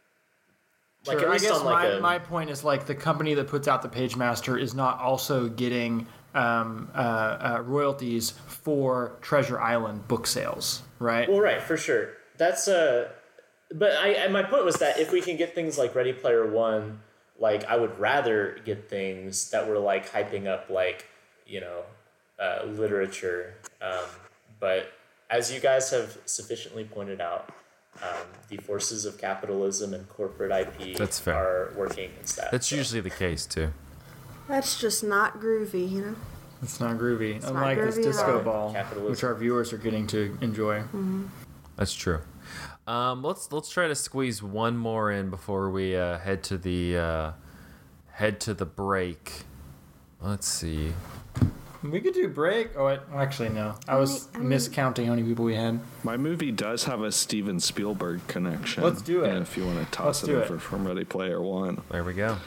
like Sure, at I least guess on like my, a my point is like the company that puts out the Pagemaster is not also getting um, uh, uh, royalties for Treasure Island book sales, right? well, right, for sure. That's uh but I, I my point was that if we can get things like Ready Player One, like I would rather get things that were like hyping up like, you know, uh, literature. Um, but as you guys have sufficiently pointed out, um, the forces of capitalism and corporate I P That's fair. are working against that. That's so. usually the case too. That's just not groovy, you know. It's not groovy, not unlike this groovy at disco all. ball, Capitalism. which our viewers are getting to enjoy. That's true. Um, let's let's try to squeeze one more in before we uh, head to the uh, head to the break. Let's see. We could do break. Oh, wait, actually, no. I was I mean- miscounting how many people we had. My movie does have a Steven Spielberg connection. Let's do it. If you want to toss Let's it do it. over from Ready Player One. There we go.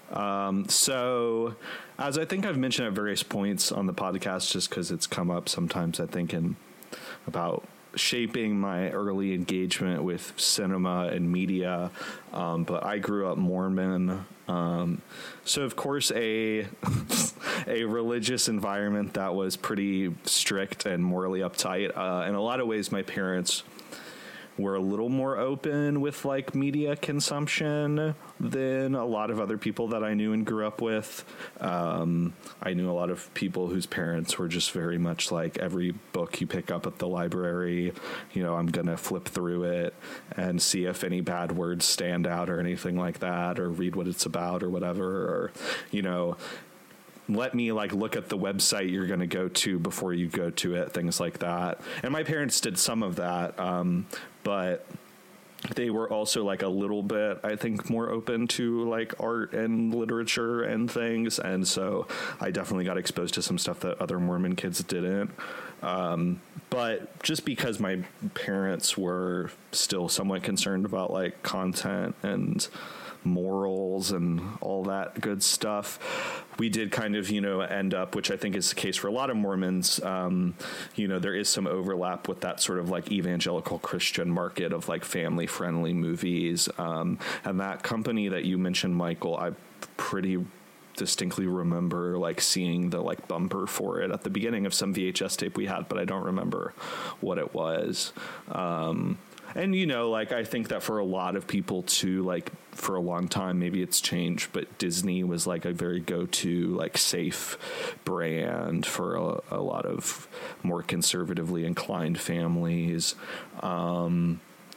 So, as I think I've mentioned at various points on the podcast, just because it's come up sometimes, I think, in about shaping my early engagement with cinema and media. Um, but I grew up Mormon. Um, so, of course, a a religious environment that was pretty strict and morally uptight. Uh, in a lot of ways, my parents were a little more open with like media consumption than a lot of other people that I knew and grew up with. Um, I knew a lot of people whose parents were just very much like, every book you pick up at the library, you know, I'm going to flip through it and see if any bad words stand out or anything like that, or read what it's about or whatever, or, you know, let me like look at the website you're going to go to before you go to it, things like that. And my parents did some of that, um, but they were also like a little bit, I think, more open to like art and literature and things. And so I definitely got exposed to some stuff that other Mormon kids didn't. Um, but just because my parents were still somewhat concerned about like content and morals and all that good stuff. We did kind of, you know, end up, which I think is the case for a lot of Mormons, um, you know, there is some overlap with that sort of like evangelical Christian market of like family friendly movies. Um, and that company that you mentioned, Michael, I pretty distinctly remember like seeing the like bumper for it at the beginning of some V H S tape we had, but I don't remember what it was. Um, and, you know, like, I think that for a lot of people too, like for a long time, maybe it's changed, but Disney was like a very go-to, like safe brand for a, a lot of more conservatively inclined families. Um,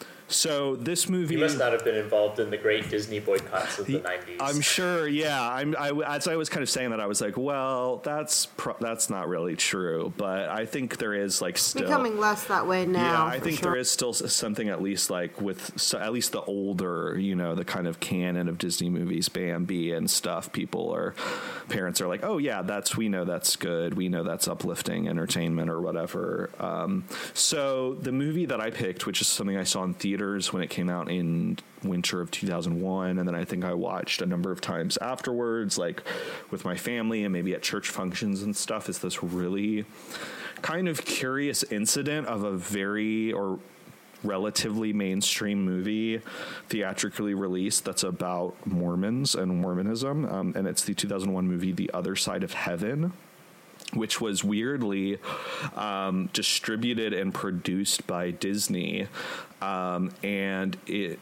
So this movie, you must not have been involved in the great Disney boycotts of the nineties. I'm sure. Yeah. I'm, I, as I was kind of saying that, I was like, well, that's, pro- that's not really true, but I think there is like still becoming less that way now. Yeah. I think sure. there is still something, at least like with so at least the older, you know, the kind of canon of Disney movies, Bambi and stuff. People are, parents are like, oh yeah, that's, we know that's good. We know that's uplifting entertainment or whatever. Um, so the movie that I picked, which is something I saw in theater when it came out in winter of two thousand one, and then I think I watched a number of times afterwards, like with my family and maybe at church functions and stuff, is this really kind of curious incident of a very or relatively mainstream movie theatrically released that's about Mormons and Mormonism, um, and it's the two thousand one movie The Other Side of Heaven, which was weirdly um, distributed and produced by Disney. Um, and it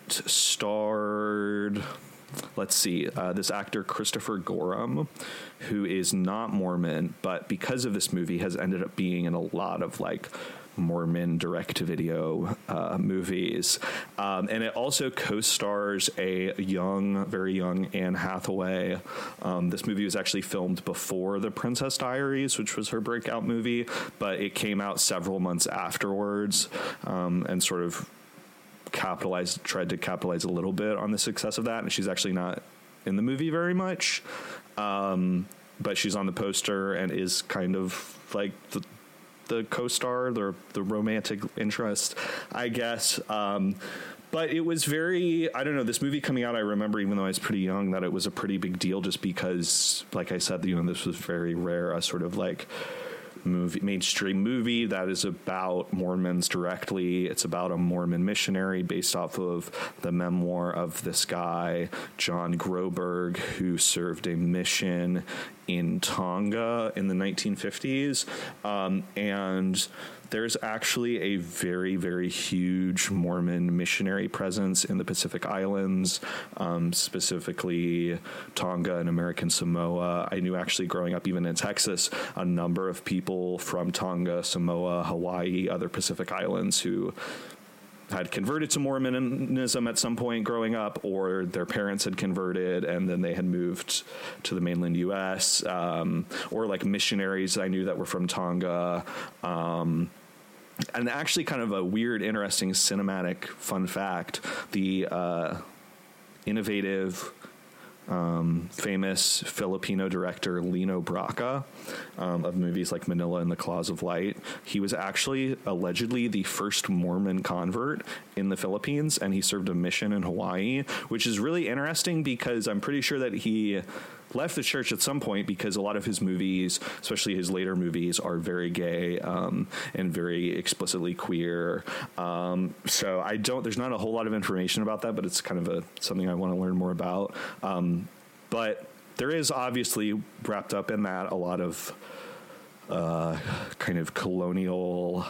starred, let's see, uh, this actor Christopher Gorham, who is not Mormon, but because of this movie has ended up being in a lot of like Mormon direct-to-video uh, movies. Um, and it also co-stars a young, very young Anne Hathaway. Um, this movie was actually filmed before The Princess Diaries, which was her breakout movie, but it came out several months afterwards, um, and sort of capitalized, tried to capitalize a little bit on the success of that. And she's actually not in the movie very much. Um, but she's on the poster and is kind of like the, the co-star, the the romantic interest, I guess. Um, but it was very, I don't know, this movie coming out, I remember, even though I was pretty young, that it was a pretty big deal just because, like I said, you know, this was very rare, a sort of like movie, mainstream movie that is about Mormons directly. It's about a Mormon missionary based off of the memoir of this guy, John Groberg, who served a mission in Tonga in the nineteen fifties. Um, and there's actually a very, very huge Mormon missionary presence in the Pacific Islands, um, specifically Tonga and American Samoa. I knew actually growing up, even in Texas, a number of people from Tonga, Samoa, Hawaii, other Pacific Islands who had converted to Mormonism at some point growing up, or their parents had converted and then they had moved to the mainland U S, um, or like missionaries I knew that were from Tonga. Um, and actually kind of a weird, interesting cinematic fun fact, the uh, innovative, um, famous Filipino director Lino Brocka, um, of movies like Manila and The Claws of Light, he was actually allegedly the first Mormon convert in the Philippines, and he served a mission in Hawaii, which is really interesting because I'm pretty sure that he left the church at some point because a lot of his movies, especially his later movies, are very gay, um, and very explicitly queer. Um, so I don't, there's not a whole lot of information about that, but it's kind of a, something I want to learn more about. Um, but there is obviously wrapped up in that a lot of, uh, kind of colonial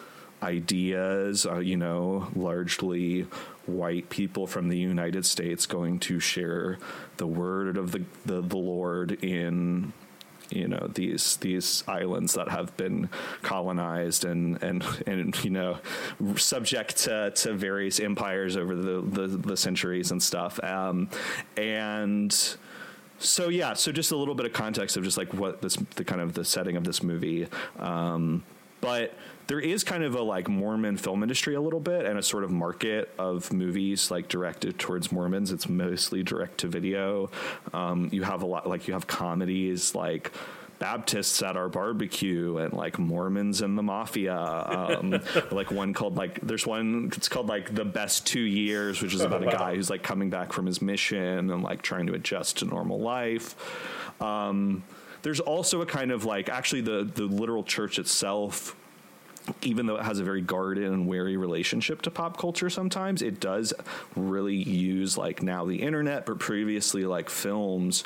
ideas, uh, you know, largely white people from the United States going to share the word of the, the, the Lord in, you know, these these islands that have been colonized and and, and you know, subject to, to various empires over the, the, the centuries and stuff. Um, and so, yeah, so just a little bit of context of just like what this, the kind of the setting of this movie. Um, but there is kind of a like Mormon film industry a little bit, and a sort of market of movies like directed towards Mormons. It's mostly direct to video. Um, you have a lot, like you have comedies like Baptists at our barbecue and like Mormons and the mafia. Um, like one called like there's one it's called like The Best Two Years, which is about a guy who's like coming back from his mission and like trying to adjust to normal life. Um, there's also a kind of like actually the the literal church itself, even though it has a very guarded and wary relationship to pop culture, sometimes it does really use like now the internet, but previously like films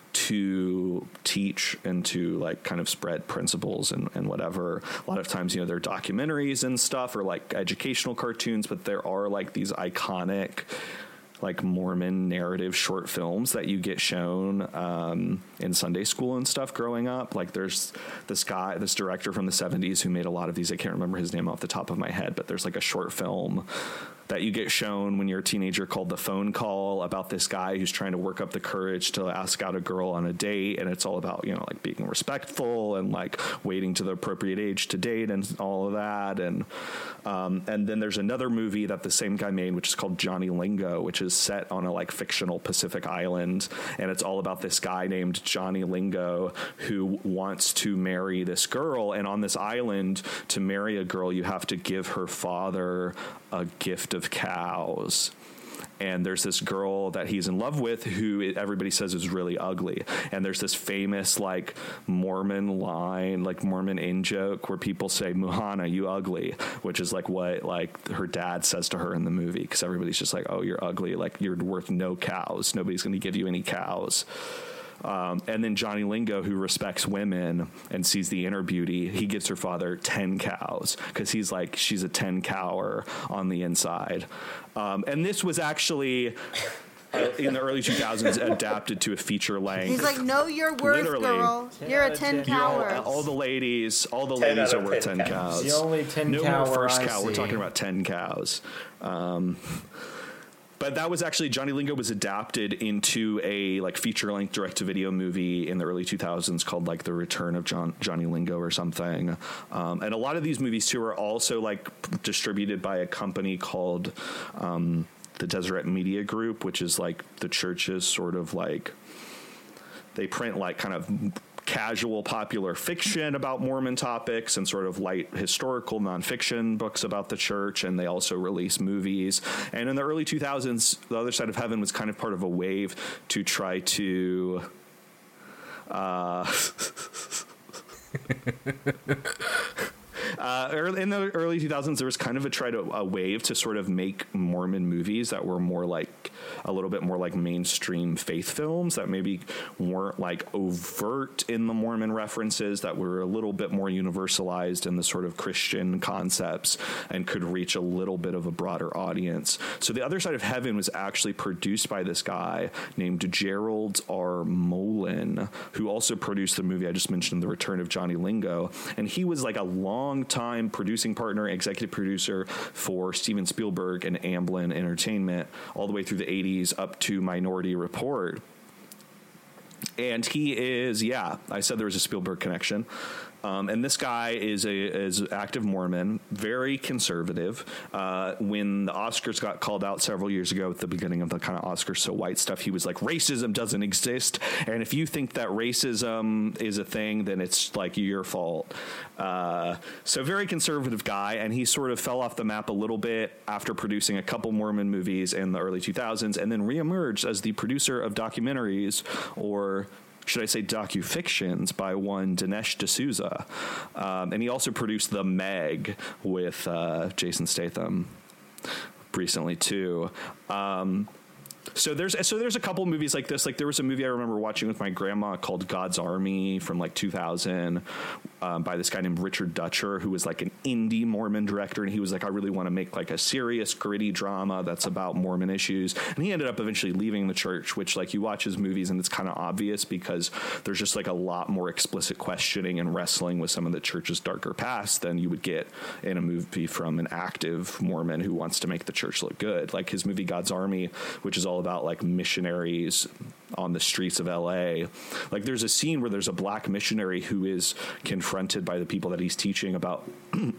to teach and to like kind of spread principles and, and whatever. A lot of times, you know, they're documentaries and stuff or like educational cartoons, but there are like these iconic like Mormon narrative short films that you get shown um, in Sunday school and stuff growing up. Like there's this guy, this director from the seventies who made a lot of these. I can't remember his name off the top of my head, but there's like a short film that you get shown when you're a teenager called The Phone Call, about this guy who's trying to work up the courage to ask out a girl on a date. And it's all about, you know, like being respectful and like waiting to the appropriate age to date and all of that. And, um, and then there's another movie that the same guy made, which is called Johnny Lingo, which is set on a like fictional Pacific island. And it's all about this guy named Johnny Lingo who wants to marry this girl. And on this island, to marry a girl, you have to give her father a gift of cows. And there's this girl that he's in love with who everybody says is really ugly. And there's this famous like Mormon line, like Mormon in joke where people say, "Muhana, you ugly," which is like what like her dad says to her in the movie, because everybody's just like, "Oh, you're ugly. Like you're worth no cows. Nobody's going to give you any cows." Um, and then Johnny Lingo, who respects women and sees the inner beauty, he gives her father ten cows because he's like, she's a ten cower on the inside. Um, and this was actually uh, in the early two thousands adapted to a feature length. He's like, "Know your worth, Literally. girl. You're a ten cower." All, all the ladies, all the ten ladies out are of worth ten ten cows. cows. The only ten no cower more first I cow. We're see. talking about ten cows. Um, But that was actually, Johnny Lingo was adapted into a like feature length direct to video movie in the early two thousands called like The Return of John, Johnny Lingo or something. Um, and a lot of these movies too are also like distributed by a company called um, the Deseret Media Group, which is like the church's sort of like, they print like kind of casual popular fiction about Mormon topics and sort of light historical nonfiction books about the church, and they also release movies. And in the early two thousands, The Other Side of Heaven was kind of part of a wave to try to uh, Uh, in the early two thousands, there was kind of a try to a wave to sort of make Mormon movies that were more like a little bit more like mainstream faith films that maybe weren't like overt in the Mormon references, that were a little bit more universalized in the sort of Christian concepts and could reach a little bit of a broader audience. So The Other Side of Heaven was actually produced by this guy named Gerald R. Molin, who also produced the movie I just mentioned, The Return of Johnny Lingo. And he was like a long time producing partner, executive producer for Steven Spielberg and Amblin Entertainment all the way through the eighties up to Minority Report. And he is, yeah, I said there was a Spielberg connection. Um, and this guy is a is active Mormon, very conservative. Uh, when the Oscars got called out several years ago at the beginning of the kind of Oscars so white stuff, he was like, racism doesn't exist. And if you think that racism is a thing, then it's like your fault. Uh, so very conservative guy. And he sort of fell off the map a little bit after producing a couple Mormon movies in the early two thousands, and then reemerged as the producer of documentaries, or should I say docu-fictions, by one Dinesh D'Souza. Um, and he also produced The Meg with uh, Jason Statham recently, too. Um, so there's so there's a couple movies like this. Like there was a movie I remember watching with my grandma called God's Army from like two thousand um, by this guy named Richard Dutcher, who was like an indie Mormon director. And he was like, I really want to make like a serious, gritty drama that's about Mormon issues. And he ended up eventually leaving the church, which like you watch his movies and it's kind of obvious because there's just like a lot more explicit questioning and wrestling with some of the church's darker past than you would get in a movie from an active Mormon who wants to make the church look good. Like his movie God's Army, which is all about like missionaries on the streets of L A. Like there's a scene where there's a black missionary who is confronted by the people that he's teaching about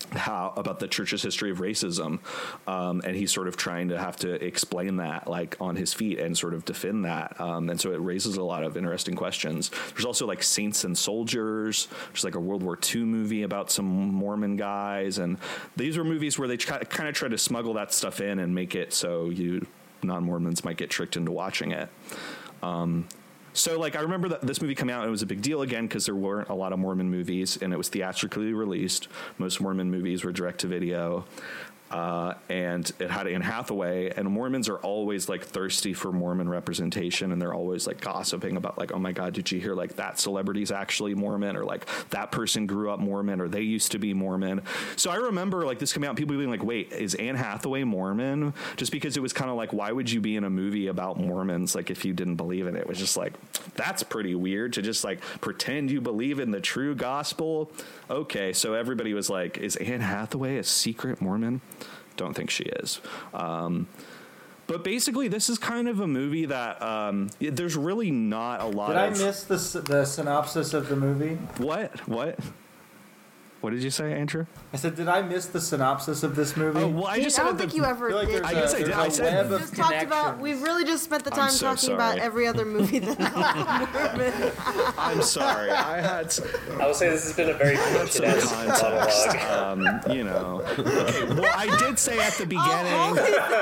how about the church's history of racism, um, and he's sort of trying to have to explain that like on his feet and sort of defend that, um, and so it raises a lot of interesting questions. There's also like Saints and Soldiers, which is like a World War Two movie about some Mormon guys, and these were movies where they kind of try to smuggle that stuff in and make it so you non-Mormons might get tricked into watching it. Um, So, like, I remember that this movie coming out, and it was a big deal again because there weren't a lot of Mormon movies, and it was theatrically released. Most Mormon movies were direct-to-video. Uh, and it had Anne Hathaway, and Mormons are always like thirsty for Mormon representation, and they're always like gossiping about like, oh my God, did you hear like that celebrity's actually Mormon, or like that person grew up Mormon, or they used to be Mormon. So I remember like this coming out, people being like, wait, is Anne Hathaway Mormon? Just because it was kind of like, why would you be in a movie about Mormons like if you didn't believe in it? It was just like, that's pretty weird to just like pretend you believe in the true gospel. Okay, so everybody was like, is Anne Hathaway a secret Mormon? Don't think she is. Um, but basically, this is kind of a movie that um, there's really not a lot Did of... Did I miss the, the synopsis of the movie? What? What? What did you say, Andrew? I said, did I miss the synopsis of this movie? Oh, well, I just I said don't think the, you ever like did. I guess I did. I said... We just talked about. We've really just spent the time so talking sorry. about every other movie that Mormon. I'm sorry. I had... Some, I will say this has been a very some context context. monologue. Um, you know. Okay, well, I did say at the beginning...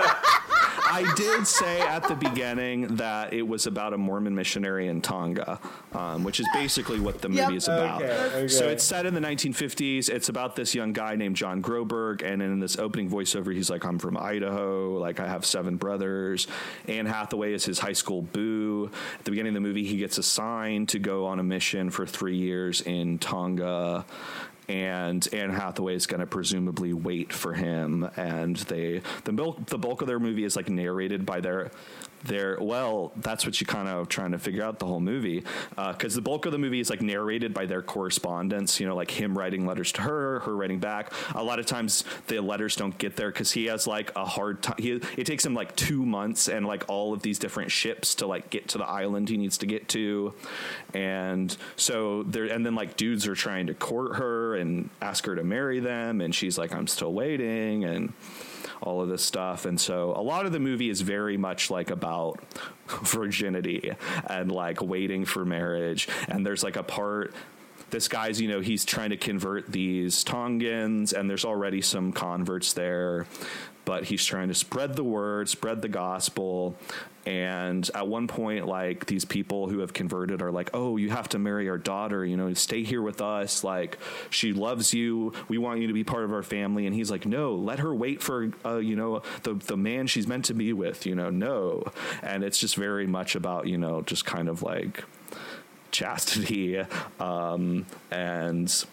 I did say at the beginning that it was about a Mormon missionary in Tonga, um, which is basically what the movie Yep. is about. Okay, okay. So it's set in the nineteen fifties. It's about this young guy named John Groberg, and in this opening voiceover, he's like, I'm from Idaho, like I have seven brothers. Anne Hathaway is his high school boo. At the beginning of the movie, he gets assigned to go on a mission for three years in Tonga. And Anne Hathaway is going to presumably wait for him, and they the bulk the bulk of their movie is like narrated by their their well that's what you kind of trying to figure out the whole movie, because uh, the bulk of the movie is like narrated by their correspondence, you know, like him writing letters to her, her writing back. A lot of times the letters don't get there because he has like a hard time. He, it takes him like two months and like all of these different ships to like get to the island he needs to get to, and so there and then like dudes are trying to court her and ask her to marry them, and she's like, I'm still waiting, and all of this stuff. And so a lot of the movie is very much like about virginity and like waiting for marriage. And there's like a part, this guy's, you know, he's trying to convert these Tongans, and there's already some converts there, but he's trying to spread the word, spread the gospel. And at one point, like, these people who have converted are like, oh, you have to marry our daughter, you know, stay here with us. Like, she loves you. We want you to be part of our family. And he's like, no, let her wait for, uh, you know, the, the man she's meant to be with, you know, no. And it's just very much about, you know, just kind of like chastity. Um, and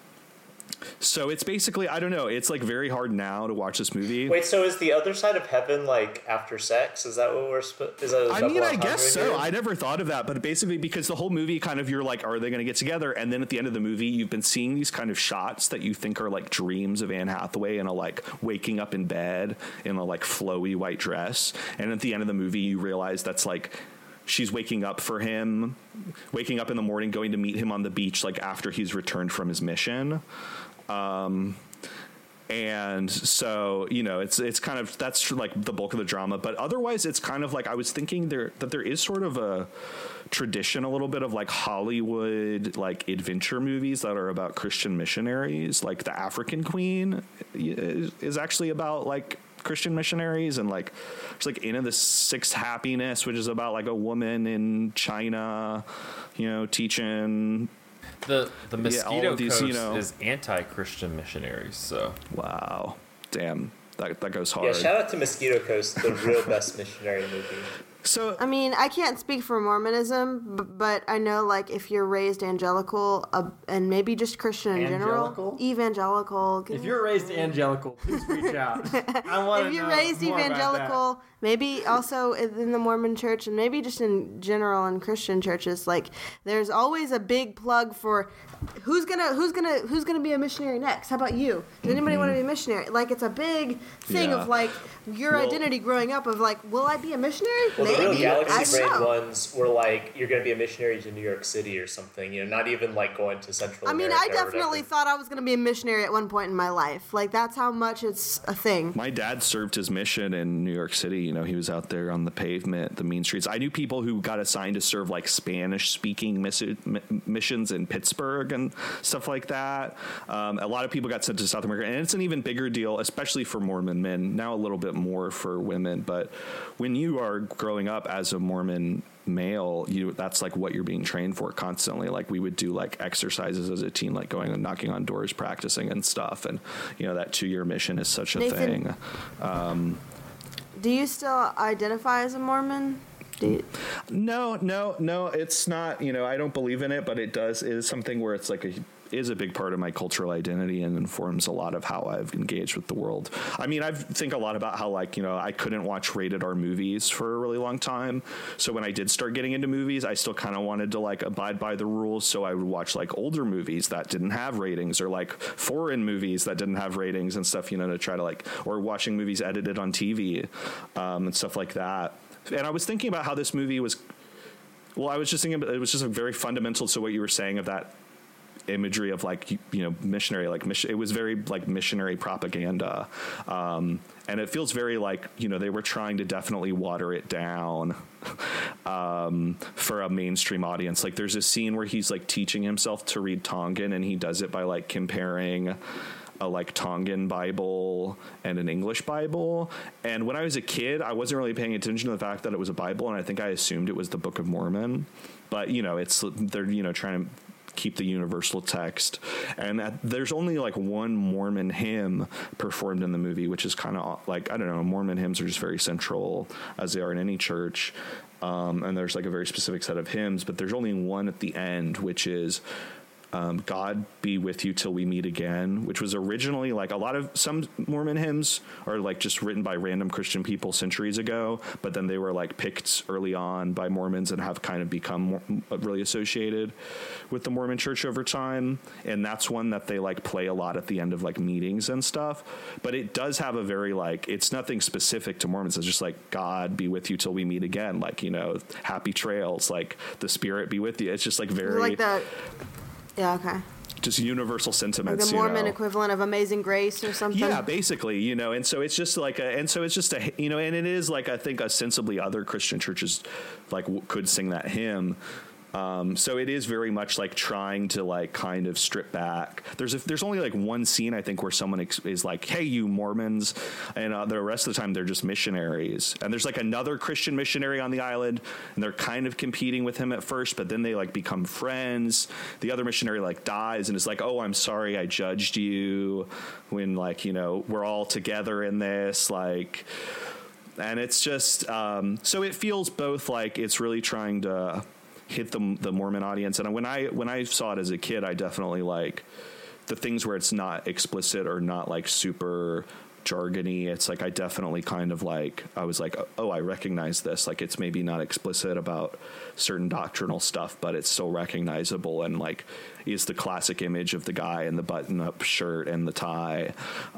so it's basically, I don't know, it's like very hard now to watch this movie. Wait, so is the other side of heaven like after sex? Is that what we're supposed? Is that a I double mean, I guess so. here? I never thought of that, but basically because the whole movie kind of, you're like, are they going to get together? And then at the end of the movie, you've been seeing these kind of shots that you think are like dreams of Anne Hathaway and a like waking up in bed in a like flowy white dress. And at the end of the movie, you realize that's like, she's waking up for him, waking up in the morning, going to meet him on the beach, like after he's returned from his mission. Um, and so, you know, it's, it's kind of, that's like the bulk of the drama, but otherwise it's kind of like, I was thinking there, that there is sort of a tradition, a little bit of like Hollywood, like adventure movies that are about Christian missionaries. Like The African Queen is, is actually about like Christian missionaries, and like it's like Into the Sixth Happiness, which is about like a woman in China, you know, teaching. The the Mosquito yeah, these, Coast you know, is anti-Christian missionaries, so wow, damn, that that goes hard. Yeah, shout out to Mosquito Coast, the real best missionary movie. So I mean, I can't speak for Mormonism, b- but I know, like, if you're raised evangelical, uh, and maybe just Christian in Angelical? general, evangelical. If you're raised angelical, please reach out. I want to if you're know raised more about evangelical maybe also in the Mormon church, and maybe just in general in Christian churches, like there's always a big plug for who's gonna who's gonna who's gonna be a missionary next. How about you? Does anybody Mm-hmm. want to be a missionary? Like it's a big thing Yeah. of like your Well- identity growing up of like, will I be a missionary? Well, Maybe. the real I galaxy don't brain know. ones were like, you're going to be a missionary to New York City or something. You know, not even like going to Central I mean, America I or definitely whatever. thought I was going to be a missionary at one point in my life. Like, that's how much it's a thing. My dad served his mission in New York City. You know, he was out there on the pavement, the mean streets. I knew people who got assigned to serve like Spanish-speaking missi- mi- missions in Pittsburgh and stuff like that. Um, a lot of people got sent to South America, and it's an even bigger deal, especially for Mormon men. Now a little bit more for women, but when you are growing up as a Mormon male, you that's like what you're being trained for constantly. Like we would do like exercises as a teen, like going and knocking on doors, practicing and stuff. And you know that two year mission is such a Nathan, thing. Do you still identify as a Mormon? Do you, No, no, no. It's not. You know, I don't believe in it, but it does. It is something where it's like a is a big part of my cultural identity and informs a lot of how I've engaged with the world. I mean, I think a lot about how, like, you know, I couldn't watch rated R movies for a really long time. So when I did start getting into movies, I still kind of wanted to, like, abide by the rules. So I would watch, like, older movies that didn't have ratings, or, like, foreign movies that didn't have ratings and stuff, you know, to try to, like, or watching movies edited on T V um, and stuff like that. And I was thinking about how this movie was, well, I was just thinking about, it was just, like, very fundamental to what you were saying of that imagery of, like, you, you know, missionary, like mission, it was very like missionary propaganda. Um, and it feels very like, you know, they were trying to definitely water it down um, for a mainstream audience. Like there's a scene where he's like teaching himself to read Tongan, and he does it by like comparing a like Tongan Bible and an English Bible. And when I was a kid, I wasn't really paying attention to the fact that it was a Bible, and I think I assumed it was the Book of Mormon. But, you know, it's, they're, you know, trying to keep the universal text, and that, there's only like one Mormon hymn performed in the movie, which is kind of like, I don't know, Mormon hymns are just very central, as they are in any church, um, and there's like a very specific set of hymns, but there's only one at the end, which is Um, God be with you till we meet again, which was originally like a lot of some Mormon hymns are like just written by random Christian people centuries ago, but then they were like picked early on by Mormons and have kind of become more, really associated with the Mormon church over time. And that's one that they like play a lot at the end of like meetings and stuff. But it does have a very like, it's nothing specific to Mormons. It's just like, God be with you till we meet again. Like, you know, happy trails, like the Spirit be with you. It's just like very like that. Yeah, okay. just universal Like sentiments. the Mormon you know? equivalent of Amazing Grace or something. Yeah, basically, you know, and so it's just like a, and so it's just a, you know, and it is like, I think ostensibly other Christian churches like w- could sing that hymn. Um, so it is very much like trying to like kind of strip back. There's a, there's only like one scene I think where someone ex- is like, "Hey, you Mormons," and uh, the rest of the time they're just missionaries. And there's like another Christian missionary on the island, and they're kind of competing with him at first, but then they like become friends. The other missionary like dies and is like, "Oh, I'm sorry, I judged you," when like, you know, we're all together in this, like. And it's just um, so it feels both like it's really trying to hit the the Mormon audience. And when I when I saw it as a kid, I definitely like the things where it's not explicit or not like super jargony. It's like I definitely kind of like I was like, oh, I recognize this. Like it's maybe not explicit about certain doctrinal stuff, but it's still recognizable, and like is the classic image of the guy in the button-up shirt and the tie.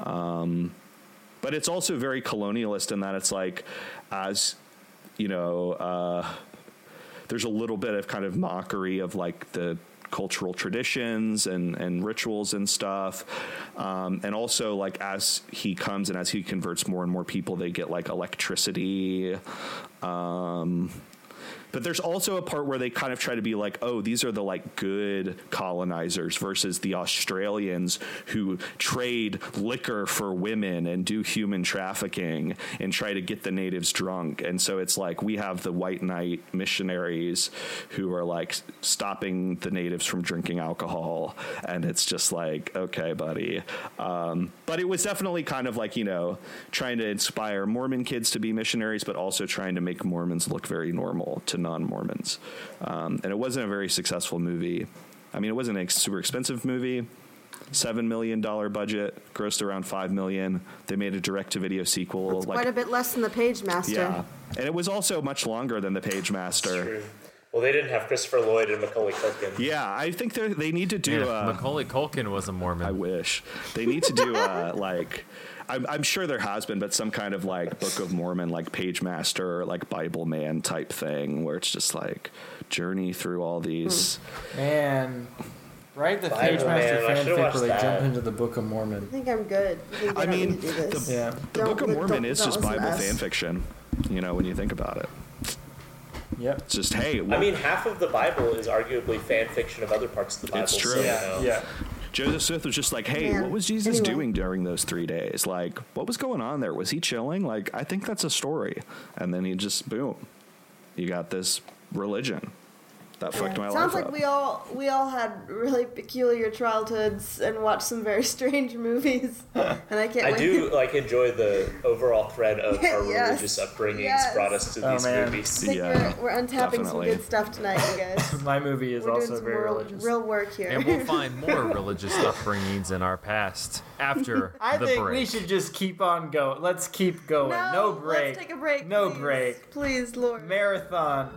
Um, but it's also very colonialist in that it's like, as you know, uh, there's a little bit of kind of mockery of like the cultural traditions and, and rituals and stuff. Um, and also like as he comes and as he converts more and more people, they get like electricity. Um, But there's also a part where they kind of try to be like, oh, these are the like good colonizers versus the Australians who trade liquor for women and do human trafficking and try to get the natives drunk. And so it's like we have the white knight missionaries who are like stopping the natives from drinking alcohol. And it's just like, okay, buddy. Um, but it was definitely kind of like, you know, trying to inspire Mormon kids to be missionaries, but also trying to make Mormons look very normal to non-Mormons. Um, and it wasn't a very successful movie. I mean, it wasn't a super expensive movie. seven million dollar budget, grossed around five million. They made a direct-to-video sequel. It's like, quite a bit less than the Page Master. yeah, and it was also much longer than the Page Master. True. Well, they didn't have Christopher Lloyd and Macaulay Culkin. Yeah, I think they they need to do. Yeah, uh, Macaulay Culkin was a Mormon. I wish they need to do uh, like. I'm, I'm sure there has been, but some kind of like Book of Mormon, like Page Master, or like Bible Man type thing, where it's just like journey through all these. Man, right? The Bible Page Master Man, I should've fanfic watched where they that. jump into the Book of Mormon. I think I'm good. I, think I don't mean, need to do this. the, Yeah. the Don't Book of li- Mormon don't- is don't just listen to Bible us. fan fiction. You know, when you think about it, Yep. it's just hey. I What, mean, half of the Bible is arguably fan fiction of other parts of the Bible. It's true. So, you Yeah. know. Yeah. Joseph Smith was just like, hey, Man, what was Jesus anyway. doing during those three days? Like, what was going on there? Was he chilling? Like, I think that's a story. And then he just, boom, you got this religion that fucked my Sounds life like up. we all we all had really peculiar childhoods and watched some very strange movies, and I can't. I wait. do like enjoy the overall thread of our Yes. religious upbringings Yes. brought us to Oh, these man. I movies. think Yeah, we're, we're untapping definitely. some good stuff tonight, you guys. My movie is We're doing also some very real, religious. real work here. And we'll find more religious upbringings in our past after I the think break. we should just keep on going. Let's keep going. No, break. Let's take a break. No please. break. Please, Lord. Marathon.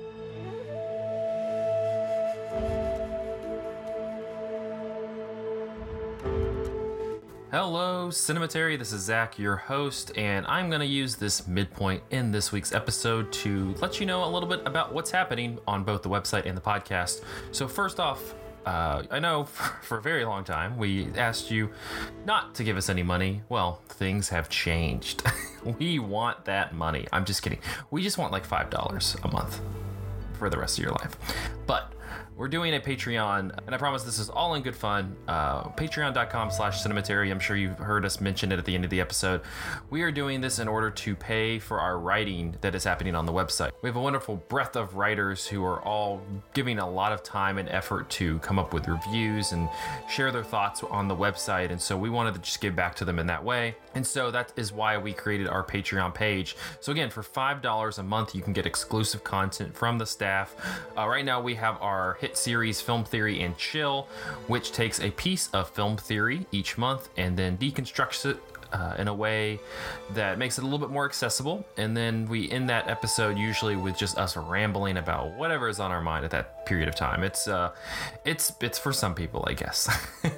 Hello, Cinematary. This is Zach, your host, and I'm going to use this midpoint in this week's episode to let you know a little bit about what's happening on both the website and the podcast. So, first off, uh, I know for, for a very long time we asked you not to give us any money. Well, things have changed. We want that money. I'm just kidding. We just want like five dollars a month for the rest of your life. But we're doing a Patreon, and I promise this is all in good fun. Uh, Patreon.com slash Cinematary. I'm sure you've heard us mention it at the end of the episode. We are doing this in order to pay for our writing that is happening on the website. We have a wonderful breadth of writers who are all giving a lot of time and effort to come up with reviews and share their thoughts on the website, and so we wanted to just give back to them in that way. And so that is why we created our Patreon page. So again, for five dollars a month, you can get exclusive content from the staff. Uh, right now we have our hit series Film Theory and Chill, which takes a piece of film theory each month and then deconstructs it uh, in a way that makes it a little bit more accessible. And then we end that episode usually with just us rambling about whatever is on our mind at that period of time. It's uh, it's it's for some people, I guess.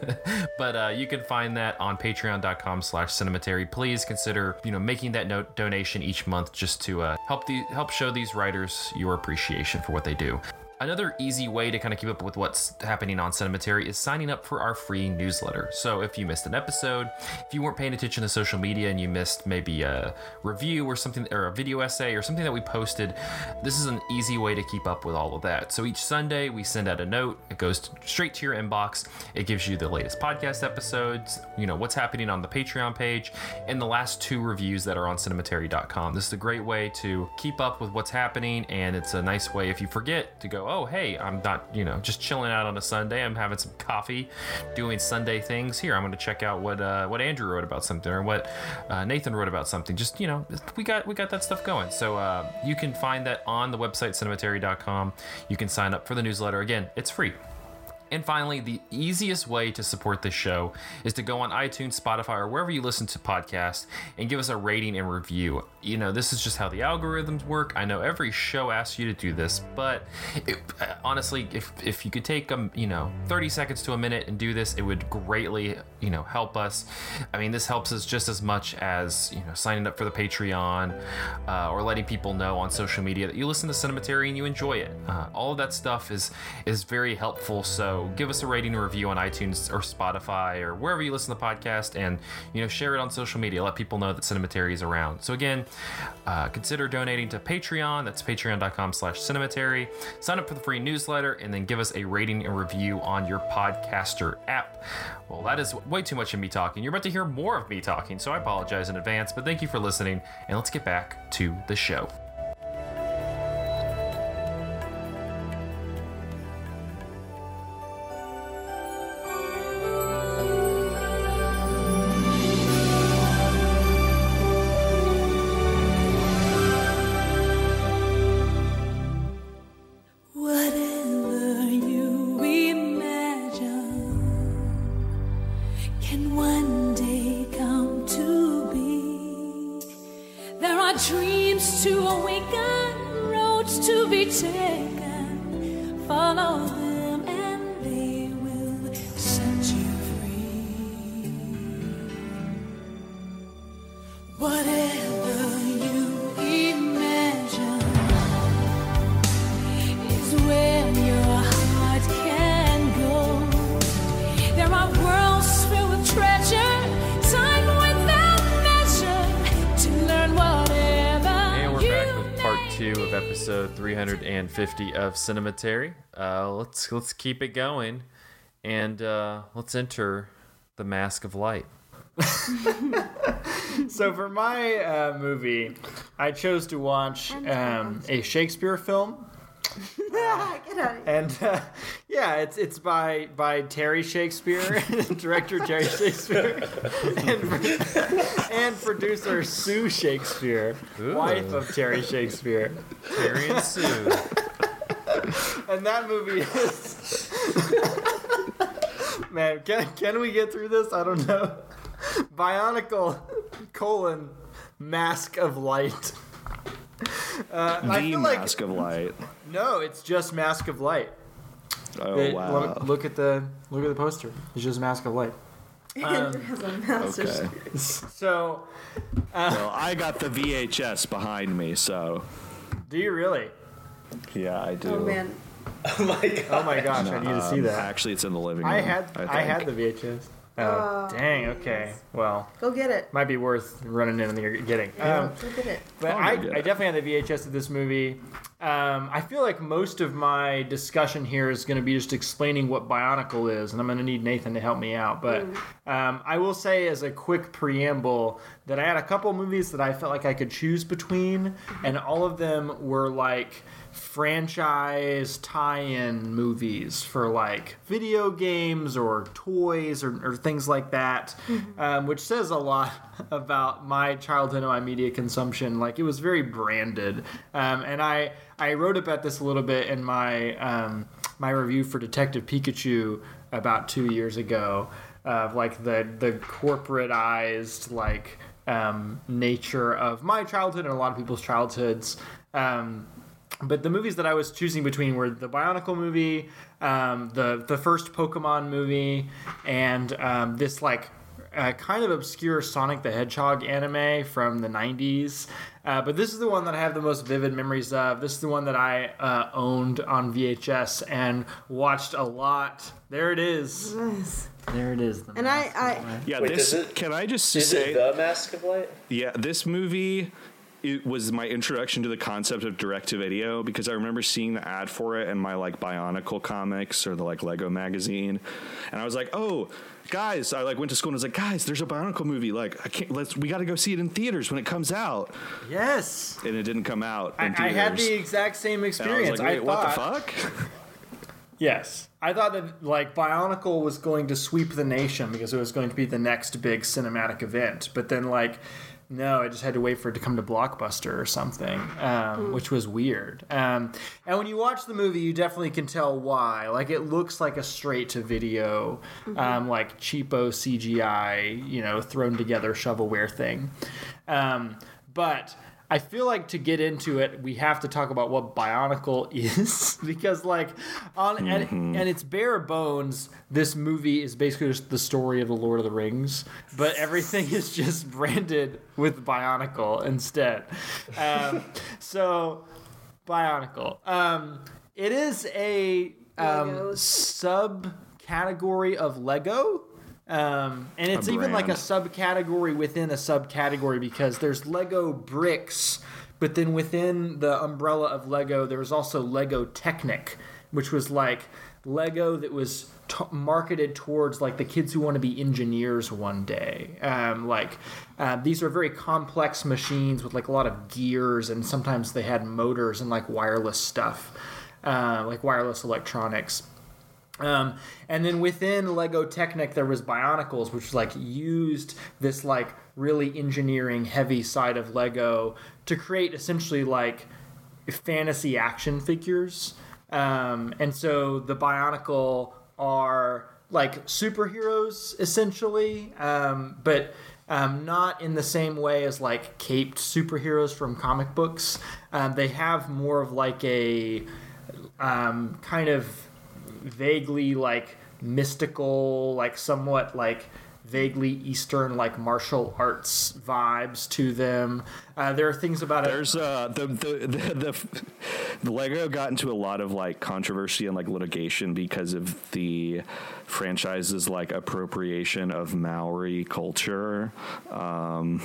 But uh, you can find that on patreon.com slash cinematary. Please consider, you know, making that note donation each month just to uh, help the help show these writers your appreciation for what they do. Another easy way to kind of keep up with what's happening on Cinematary is signing up for our free newsletter. So if you missed an episode, if you weren't paying attention to social media and you missed maybe a review or something, or a video essay or something that we posted, this is an easy way to keep up with all of that. So each Sunday we send out a note. It goes straight to your inbox. It gives you the latest podcast episodes, you know, what's happening on the Patreon page, and the last two reviews that are on cinematary dot com. This is a great way to keep up with what's happening, and it's a nice way if you forget to go, oh, hey, I'm not, you know, just chilling out on a Sunday. I'm having some coffee, doing Sunday things. Here, I'm going to check out what uh, what Andrew wrote about something, or what uh, Nathan wrote about something. Just, you know, we got we got that stuff going. So uh, you can find that on the website, cinematary dot com. You can sign up for the newsletter. Again, it's free. And finally, the easiest way to support this show is to go on iTunes, Spotify, or wherever you listen to podcasts and give us a rating and review. You know, this is just how the algorithms work. I know every show asks you to do this, but it, honestly, if if you could take, um, you know, thirty seconds to a minute and do this, it would greatly, you know, help us. I mean, this helps us just as much as, you know, signing up for the Patreon uh, or letting people know on social media that you listen to Cinematary and you enjoy it. Uh, all of that stuff is is very helpful. So give us a rating and review on iTunes or Spotify or wherever you listen to the podcast, and, you know, share it on social media. Let people know that Cinematary is around. So again, uh, consider donating to Patreon. That's patreon.com slash cinematary. Sign up for the free newsletter, and then give us a rating and review on your podcaster app. Well, that is way too much of me talking. You're about to hear more of me talking, so I apologize in advance, but thank you for listening, and let's get back to the show. Whatever you imagine, follow them and they will set you free. Whatever you imagine is where your heart can go. There are worlds filled with treasure, time without measure, to learn whatever. And we're you back with part two may of episode three hundred fifty of Cinematary. Uh, let's let's keep it going, and uh, let's enter the Mask of Light. So for my uh, movie, I chose to watch um, a Shakespeare film. Get out of here. And uh, yeah, it's it's by by Terry Shakespeare, director Terry Shakespeare, and, and producer Sue Shakespeare, Ooh. wife of Terry Shakespeare. Terry and Sue. And that movie is man. Can can we get through this? I don't know. Bionicle colon Mask of Light. Uh, I The feel like Mask of Light. no, it's just Mask of Light. Oh It- wow. look, look at the look at the poster. It's just Mask of Light. Um, It has a massive Okay. screen. So, Well, I got the V H S behind me, so do you really? yeah, I do. Oh man. Oh my god. Oh my gosh, I need to see Um, that. Actually, it's in the living room. I had I, think. had the V H S. Oh, Oh, dang. Okay. Well, Go get it. might be worth running in and getting. Um, Go get it. But I'll I, go get I it. definitely had the V H S of this movie. Um, I feel like most of my discussion here is going to be just explaining what Bionicle is, and I'm going to need Nathan to help me out. But um, I will say, as a quick preamble, that I had a couple movies that I felt like I could choose between, and all of them were like franchise tie-in movies for like video games or toys or, or things like that, um, which says a lot about my childhood and my media consumption. Like, it was very branded, um, and I I wrote about this a little bit in my um, my review for Detective Pikachu about two years ago, of like the the corporatized like um, nature of my childhood and a lot of people's childhoods. Um, But the movies that I was choosing between were the Bionicle movie, um, the the first Pokemon movie, and um, this like uh, kind of obscure Sonic the Hedgehog anime from the nineties. Uh, but this is the one that I have the most vivid memories of. This is the one that I uh, owned on V H S and watched a lot. There it is. Nice. There it is. The And I, Mask of I Light. Yeah, Wait, this. does it- Can I just Is say? it the Mask of Light? Yeah, this movie it was my introduction to the concept of direct-to-video, because I remember seeing the ad for it in my like Bionicle comics or the like Lego magazine, and I was like, "Oh, guys!" I like went to school and was like, "Guys, there's a Bionicle movie. Like, I can't. Let's. We got to go see it in theaters when it comes out." Yes. And it didn't come out in I, I theaters. had the exact same and I experience. was like, "Wait, what thought, the fuck?" Yes. I thought that like Bionicle was going to sweep the nation because it was going to be the next big cinematic event. But then like, no, I just had to wait for it to come to Blockbuster or something, um, which was weird. Um, and when you watch the movie, you definitely can tell why. Like, it looks like a straight-to-video, um, like cheapo C G I, you know, thrown together shovelware thing. Um, but I feel like to get into it, we have to talk about what Bionicle is, because like on mm-hmm. and, and its bare bones, this movie is basically just the story of the Lord of the Rings, but everything is just branded with Bionicle instead. Um, so Bionicle, um, it is a um, subcategory of Lego. Um, and it's even like a subcategory within a subcategory, because there's Lego bricks, but then within the umbrella of Lego, there was also Lego Technic, which was like Lego that was t- marketed towards like the kids who want to be engineers one day. Um, like uh, these are very complex machines with like a lot of gears, and sometimes they had motors and like wireless stuff, uh, like wireless electronics. Um, and then within Lego Technic, there was Bionicles, which like used this like really engineering heavy side of Lego to create essentially like fantasy action figures. Um, and so the Bionicle are like superheroes essentially, um, but um, not in the same way as like caped superheroes from comic books. Um, they have more of like a um, kind of vaguely like mystical, like somewhat like vaguely Eastern, like martial arts vibes to them. Uh, there are things about it. There's uh the the, the the the Lego got into a lot of like controversy and like litigation because of the franchise's like appropriation of Maori culture. Um,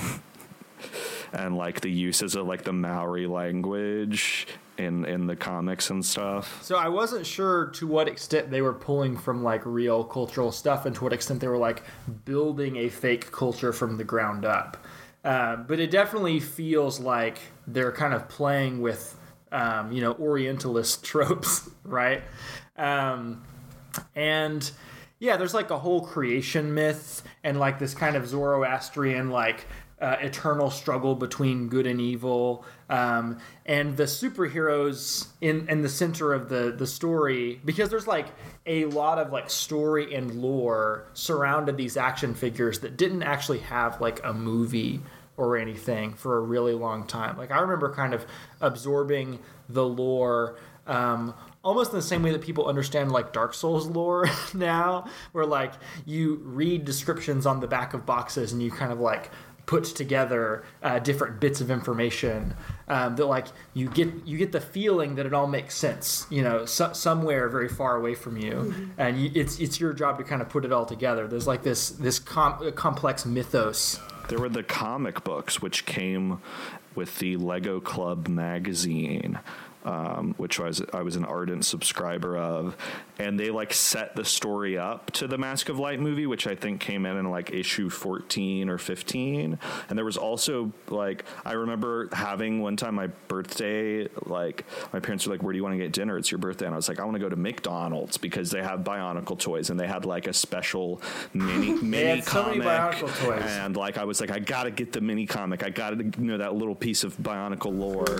and like the uses of like the Maori language in in the comics and stuff. So I wasn't sure to what extent they were pulling from like real cultural stuff and to what extent they were like building a fake culture from the ground up. Uh, but it definitely feels like they're kind of playing with, um, you know, Orientalist tropes, right? Um, and yeah, there's like a whole creation myth and like this kind of Zoroastrian like Uh, eternal struggle between good and evil, um, and the superheroes in in the center of the the story, because there's like a lot of like story and lore surrounded these action figures that didn't actually have like a movie or anything for a really long time. Like I remember kind of absorbing the lore um, almost in the same way that people understand like Dark Souls lore now, where like you read descriptions on the back of boxes and you kind of like put together uh, different bits of information um, that like you get you get the feeling that it all makes sense, you know, so, somewhere very far away from you, mm-hmm. and you, it's it's your job to kind of put it all together. There's like this this com- complex mythos. There were the comic books which came with the Lego Club magazine. Um, which was I was an ardent subscriber of, and they like set the story up to the Mask of Light movie, which I think came in in like issue fourteen or fifteen. And there was also like I remember having one time my birthday, like my parents were like, "Where do you want to get dinner? It's your birthday." And I was like, "I want to go to McDonald's because they have Bionicle toys," and they had like a special mini mini so comic. many Bionicle toys. And like I was like, I gotta get the mini comic. I gotta know that little piece of Bionicle lore.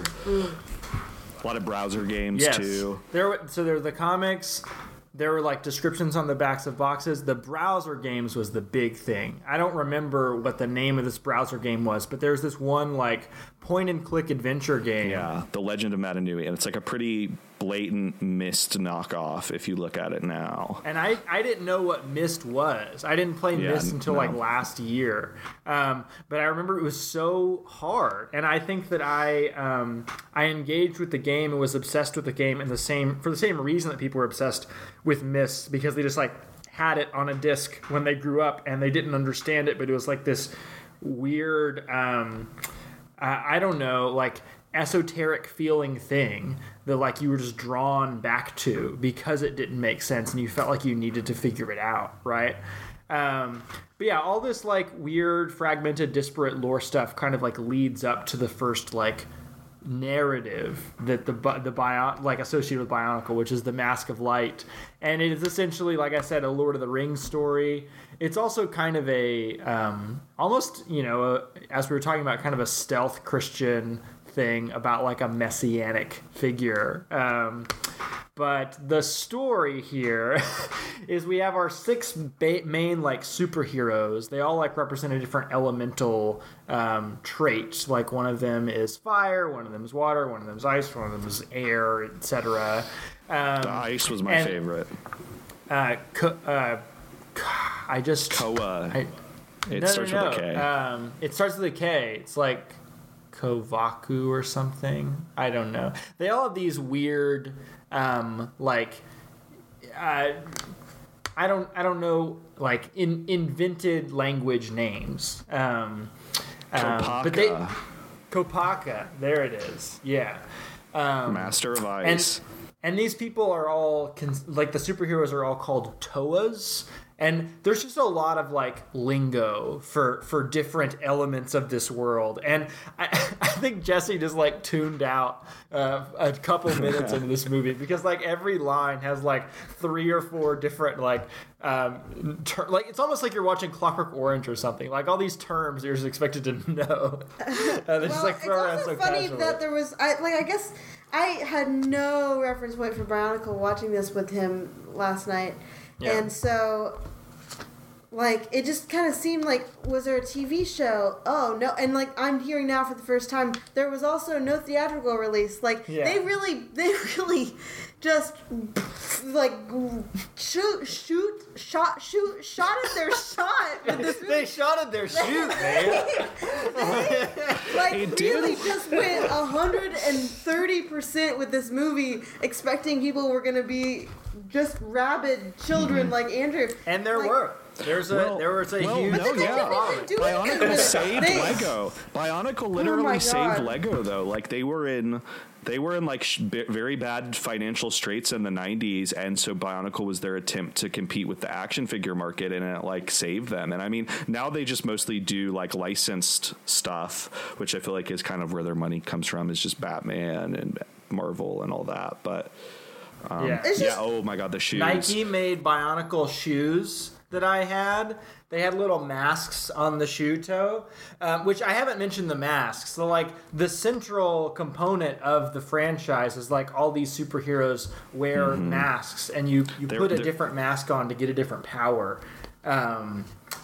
A lot of browser games yes. too. There, were, so there were the comics. There were like descriptions on the backs of boxes. The browser games was the big thing. I don't remember what the name of this browser game was, but there's this one like point and click adventure game. Yeah, The Legend of Matanui, and it's like a pretty blatant Myst knockoff if you look at it now. And I, I didn't know what Myst was. I didn't play yeah, Myst until no. like last year. Um, but I remember it was so hard, and I think that I um, I engaged with the game and was obsessed with the game in the same for the same reason that people were obsessed with Myst, because they just like had it on a disc when they grew up and they didn't understand it, but it was like this weird um, I, I don't know like esoteric feeling thing that like you were just drawn back to because it didn't make sense and you felt like you needed to figure it out, right? Um, but yeah, all this like weird fragmented disparate lore stuff kind of like leads up to the first like narrative that the the bio like associated with Bionicle, which is the Mask of Light, and it is essentially, like I said, a Lord of the Rings story. It's also kind of a um, almost, you know, a, as we were talking about, kind of a stealth Christian thing about like a messianic figure. Um, but the story here is we have our six ba- main like superheroes. They all like represent a different elemental um, trait. Like one of them is fire, one of them is water, one of them is ice, one of them is air, et cetera. Um, the ice was my and, favorite. Uh, co- uh, I just Koa. I, It no, starts no, no. with a K. Um, it starts with a K. It's like Kovaku or something. I don't know. They all have these weird, um, like, uh, I don't, I don't know, like in, invented language names. Um, um, but they, Kopaka. There it is. Yeah. Um, Master of Ice. And, and these people are all cons- like the superheroes are all called Toas. And there's just a lot of like lingo for, for different elements of this world. And I, I think Jesse just like tuned out uh, a couple minutes into this movie because like every line has like three or four different like, um, ter- like it's almost like you're watching Clockwork Orange or something. Like all these terms you're just expected to know. uh, they well, just like throw around it's so also funny casually. that there was, I like I guess I had no reference point for Bionicle watching this with him last night. Yeah. And so Like, it just kind of seemed like, was there a T V show? Oh, no. And, like, I'm hearing now for the first time, there was also no theatrical release. Like, Yeah. they really, they really just, like, shoot, shoot, shot, shoot, shot at their shot with this movie. They shot at their shoot, man. Like, They really did. just went one hundred thirty percent with this movie, expecting people were going to be just rabid children like Andrew. And there Like, were. There's a Well- there was a well, huge. no, But they yeah. didn't even do it Bionicle good. saved They- Lego. Bionicle literally my saved God. Lego though. Like they were in, they were in like sh- b- very bad financial straits in the nineties, and so Bionicle was their attempt to compete with the action figure market, and it like saved them. And I mean, now they just mostly do like licensed stuff, which I feel like is kind of where their money comes from. Is just Batman and Marvel and all that. But yeah. It's yeah, just, oh my God, the shoes. Nike made Bionicle shoes that I had. They had little masks on the shoe toe, um, which I haven't mentioned the masks. So, like, the central component of the franchise is, like, all these superheroes wear masks, and you, you They're- put a they're- different mask on to get a different power. Um,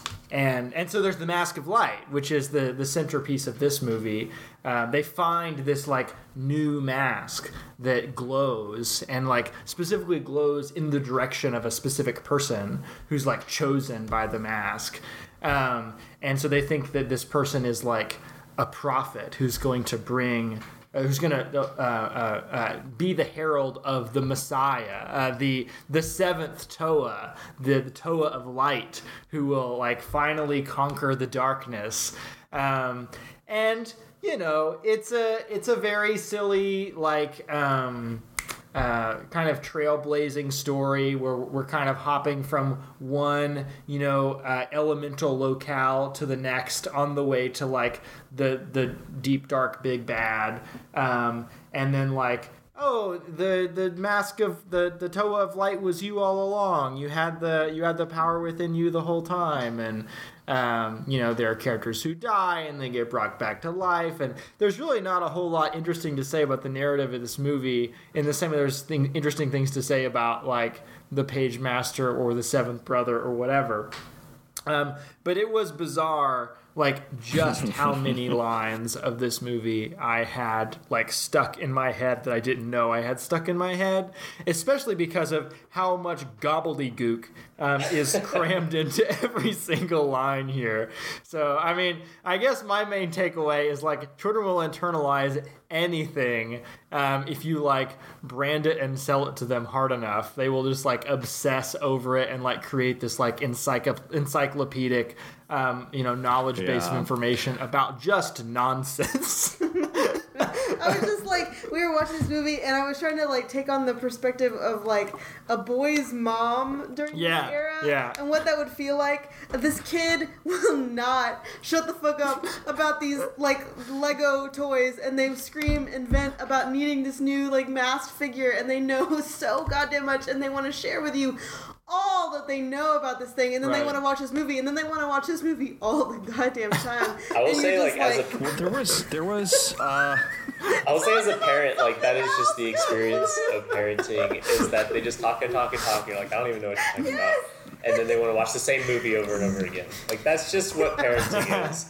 and and so there's the Mask of Light, which is the, the centerpiece of this movie. Um, they find this, like, new mask that glows, and, like, specifically glows in the direction of a specific person who's, like, chosen by the mask. Um, and so they think that this person is, like, a prophet who's going to bring... Uh, who's going to uh, uh, uh, be the herald of the Messiah, uh, the the seventh Toa, the, the Toa of light, who will like finally conquer the darkness. Um, and you know, it's a it's a very silly like. Um, Uh, kind of trailblazing story where we're kind of hopping from one, you know, uh, elemental locale to the next on the way to like the the deep dark big bad, um, and then like oh the the mask of the the Toa of light was you all along. You had the you had the power within you the whole time, and um, you know, there are characters who die and they get brought back to life, and there's really not a whole lot interesting to say about the narrative of this movie. In the same way, there's thing, interesting things to say about like the Page Master or the Seventh Brother or whatever. Um, but it was bizarre, like just how many lines of this movie I had like stuck in my head that I didn't know I had stuck in my head, especially because of how much gobbledygook um, is crammed into every single line here. So, I mean, I guess my main takeaway is like children will internalize anything um, if you like brand it and sell it to them hard enough. They will just like obsess over it and like create this like encycl- encyclopedic um, you know, knowledge base of Yeah. information about just nonsense. I was just like, we were watching this movie, and I was trying to like take on the perspective of like a boy's mom during Yeah, this era, yeah. and what that would feel like. This kid will not shut the fuck up about these like Lego toys, and they scream and vent about needing this new like masked figure, and they know so goddamn much, and they want to share with you all that they know about this thing, and then they Right. want to watch this movie, and then they want to watch this movie all the goddamn time. I will And say, you're like, just as a Well, there was there was uh, I will say as a parent, like that is just the experience of parenting. Is that they just talk and talk and talk. You're like, I don't even know what you're talking Yes. about, and then they want to watch the same movie over and over again. Like that's just what parenting is.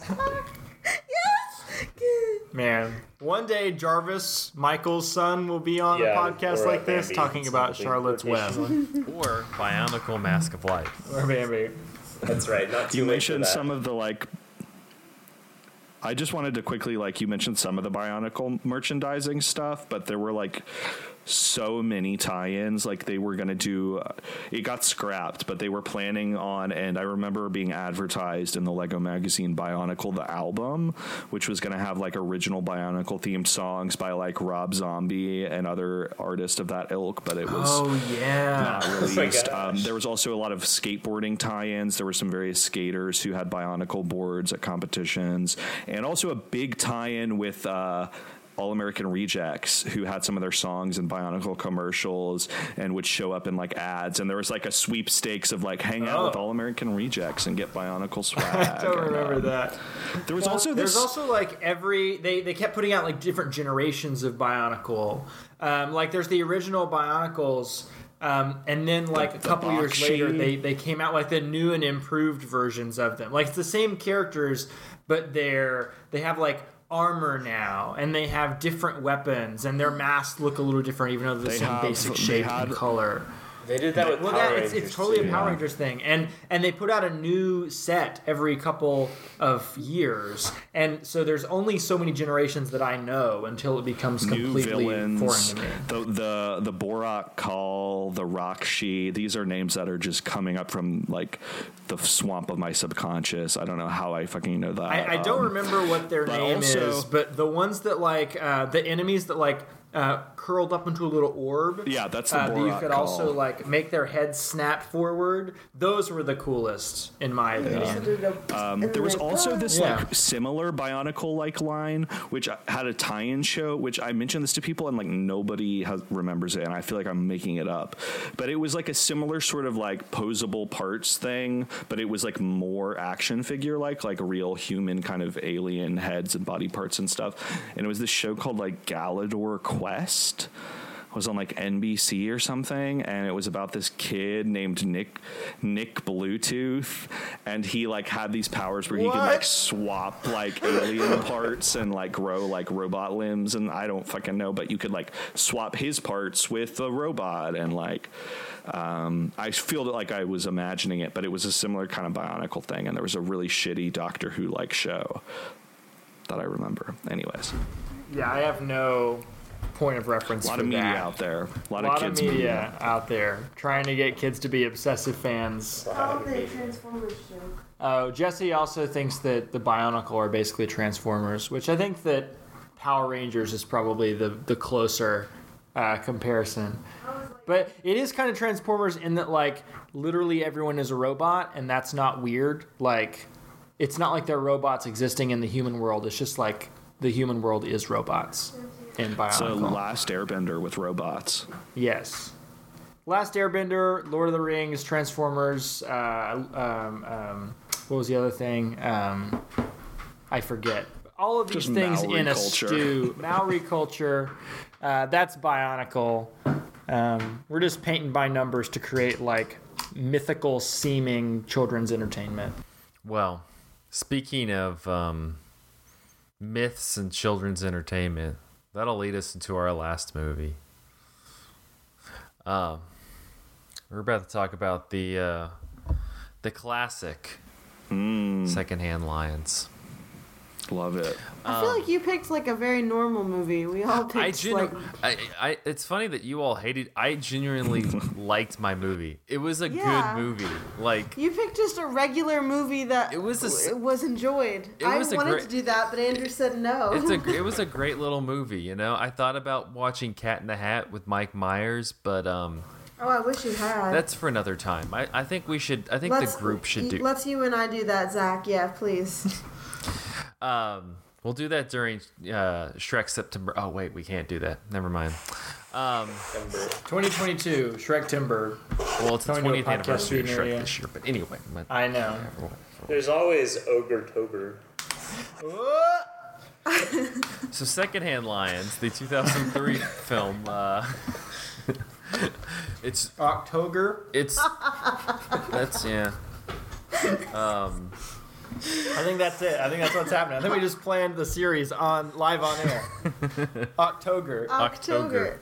yes. Man, one day Jarvis, Michael's son, will be on Yeah, a podcast or, uh, like this Bambi, talking about something Charlotte's Web. rotation. Or Bionicle Mask of Light. Or Bambi. That's right. Not too you late for mentioned that. some of the like I just wanted to quickly like you mentioned some of the Bionicle merchandising stuff, but there were like so many tie-ins. Like they were going to do uh, it got scrapped, but they were planning on, and I remember being advertised in the Lego magazine, Bionicle the album, which was going to have like original Bionicle themed songs by like Rob Zombie and other artists of that ilk, but it was Oh, yeah. not my released. gosh. um, there was also a lot of skateboarding tie-ins. There were some various skaters who had Bionicle boards at competitions, and also a big tie-in with uh, All American Rejects, who had some of their songs in Bionicle commercials and would show up in like ads. And there was like a sweepstakes of like hang out Oh. with All American Rejects and get Bionicle swag. I don't And, remember uh, that. There was also There's this. also like every they they kept putting out like different generations of Bionicle. Um, like there's the original Bionicles. Um, and then, like The- a the couple years later, Bakshi. they they came out with the new and improved versions of them. Like it's the same characters, but they're they have like armor now, and they have different weapons, and their masks look a little different, even though they're the They same have- basic they shape had- and color. They did that with Well, Power that, Rangers. it's, it's totally too. a Power Rangers thing, and and they put out a new set every couple of years, and so there's only so many generations that I know until it becomes New completely villains, foreign to me. the the the Borak Call, the Rakshi. These are names that are just coming up from like the swamp of my subconscious. I don't know how I fucking know that. I, I don't Um, remember what their but name also- is, but the ones that like uh, the enemies that like uh, curled up into a little orb. Yeah, that's the uh, that you Borak could Call. also like make their heads snap forward. Those were the coolest, in my opinion. Um, there was also this Yeah. like similar Bionicle like line, which had a tie-in show. Which I mentioned this to people, and like nobody has, remembers it, and I feel like I'm making it up. But it was like a similar sort of like posable parts thing, but it was like more action figure like, like real human kind of alien heads and body parts and stuff. And it was this show called like Galador Quest. Was on like N B C or something, and it was about this kid named Nick Nick Bluetooth, and he like had these powers where he could like What? swap like alien parts and like grow like robot limbs, and I don't fucking know, but you could like swap his parts with a robot, and like um, I feel like I was imagining it, but it was a similar kind of Bionicle thing, and there was a really shitty Doctor Who like show that I remember. Anyways, Yeah, I have no point of reference a lot for of media that. out there, a lot, A lot of of kids media out there trying to get kids to be obsessive fans. Oh, the Transformers show. Oh, Jesse also thinks that the Bionicle are basically Transformers, which I think that Power Rangers is probably the the closer uh, comparison. But it is kind of Transformers in that like literally everyone is a robot, and that's not weird. Like it's not like they're robots existing in the human world. It's just like the human world is robots in It's a Bionicle. Last Airbender with robots. Yes. Last Airbender, Lord of the Rings, Transformers, uh, um, um, what was the other thing? Um, I forget. All of these Just things Maori in a culture. stew. Maori culture. Uh, that's Bionicle. Um, we're just painting by numbers to create like mythical seeming children's entertainment. Well, speaking of um, myths and children's entertainment, that'll lead us into our last movie. Um, we're about to talk about the uh, the classic Secondhand Lions. Love it. I feel like you picked like a very normal movie. We all picked I genu- like I, I it's funny that you all hated. I genuinely liked my movie. It was a Yeah. good movie. Like you picked just a regular movie that It was a s- it was enjoyed. It I was a wanted great- to do that, but Andrew said no. it's a it was a great little movie. You know, I thought about watching Cat in the Hat with Mike Myers, but um, oh, I wish you had. that's for another time. I, I think we should. I think the group should do. Let's you and I do that, Zach. Yeah, please. Um, we'll do that during uh, Shrek September. Oh wait, we can't do that. Never mind. Um, twenty twenty-two, Shrek Timber. well, it's the Coming to a twentieth podcast anniversary of near Shrek you. this year. But anyway, my- I know. There's always Ogre Tober. so Secondhand Lions, the two thousand three film. Uh, it's October. it's that's yeah. Um, I think that's it. I think that's what's happening. I think we just planned the series on live on air. October. October.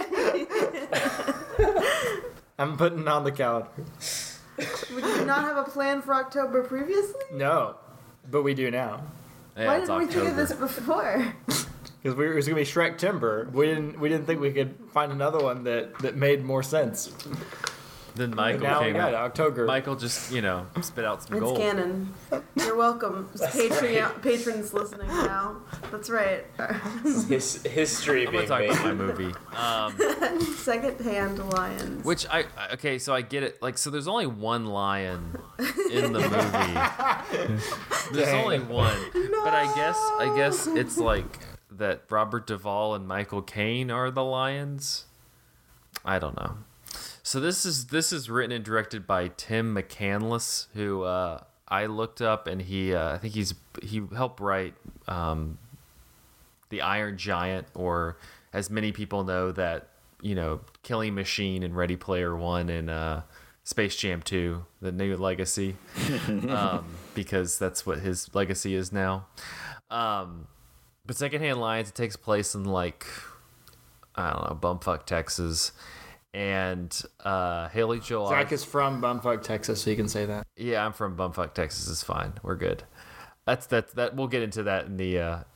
I'm putting it on the calendar. We did not have a plan for October previously. No, but we do now yeah, Why it's didn't we think of October. this before? because we were, it was gonna be Shrek Timber. We didn't. We didn't think we could find another one that that made more sense. Then But Michael now we came. got it, October. Michael just you know spit out some It's gold. canon. You're welcome. Patreon, patrons listening now. That's right. His history I'm gonna being talk made. about my movie. Um, Second-hand lions. Which I I- okay, so I get it. Like, so there's only one lion in the movie. There's Dang. only one, but I guess I guess it's like that. Robert Duvall and Michael Caine are the lions. I don't know. So this is this is written and directed by Tim McCandless, who uh, I looked up, and he uh, I think he's he helped write um, The Iron Giant, or as many people know, that you know, killing machine in Ready Player One and uh, Space Jam Two, the new legacy, um, because that's what his legacy is now. Um, but Secondhand Lions, it takes place in like I don't know, bumfuck Texas, and uh, Haley Joel. Zach is from bumfuck Texas, so you can say that. Yeah, I'm from bumfuck Texas. It's fine. We're good. That's that. That we'll get into that in the. Uh,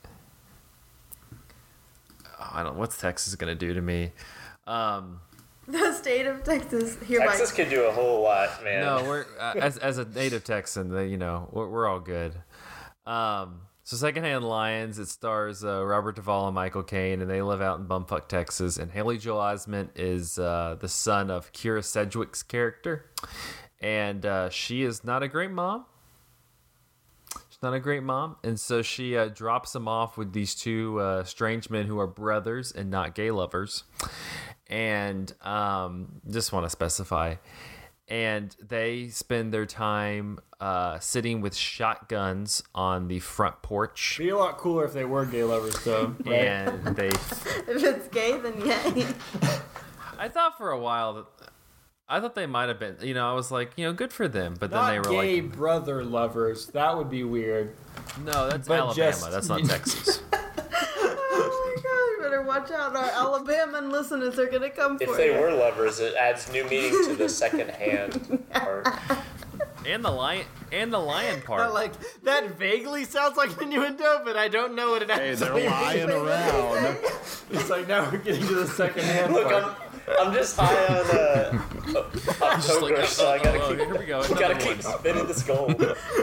I don't. What's Texas gonna do to me? Um, The state of Texas hereby. Texas could do a whole lot, man. no, we're uh, as as a native Texan, they, you know, we're, we're all good. Um, so Secondhand Lions, it stars uh, Robert Duvall and Michael Caine, and they live out in bumfuck Texas. And Haley Joel Osment is uh, the son of Kira Sedgwick's character, and uh, she is not a great mom. She's not a great mom, and so she uh, drops him off with these two uh, strange men who are brothers and not gay lovers. And um, just want to specify, and they spend their time uh, sitting with shotguns on the front porch, Be a lot cooler if they were gay lovers, though. Right? and they. If it's gay, then yay. I thought for a while that I thought they might have been. You know, I was like, you know, good for them, but then Not they were gay like, brother lovers. That would be weird. no, that's but Alabama. just- That's not Texas. Oh my god, you better watch out. Our Alabama listeners are going to come for If they you. were lovers, it adds new meaning to the second hand part. and the lion and the lion part. Like, that vaguely sounds like innuendo, but I don't know what it Hey, they're actually lying means. around. It's like, now we're getting to the second hand Look, part. I'm, I'm just high on uh, October, like, so I gotta oh, keep, here we go, gotta another keep one. spinning this gold.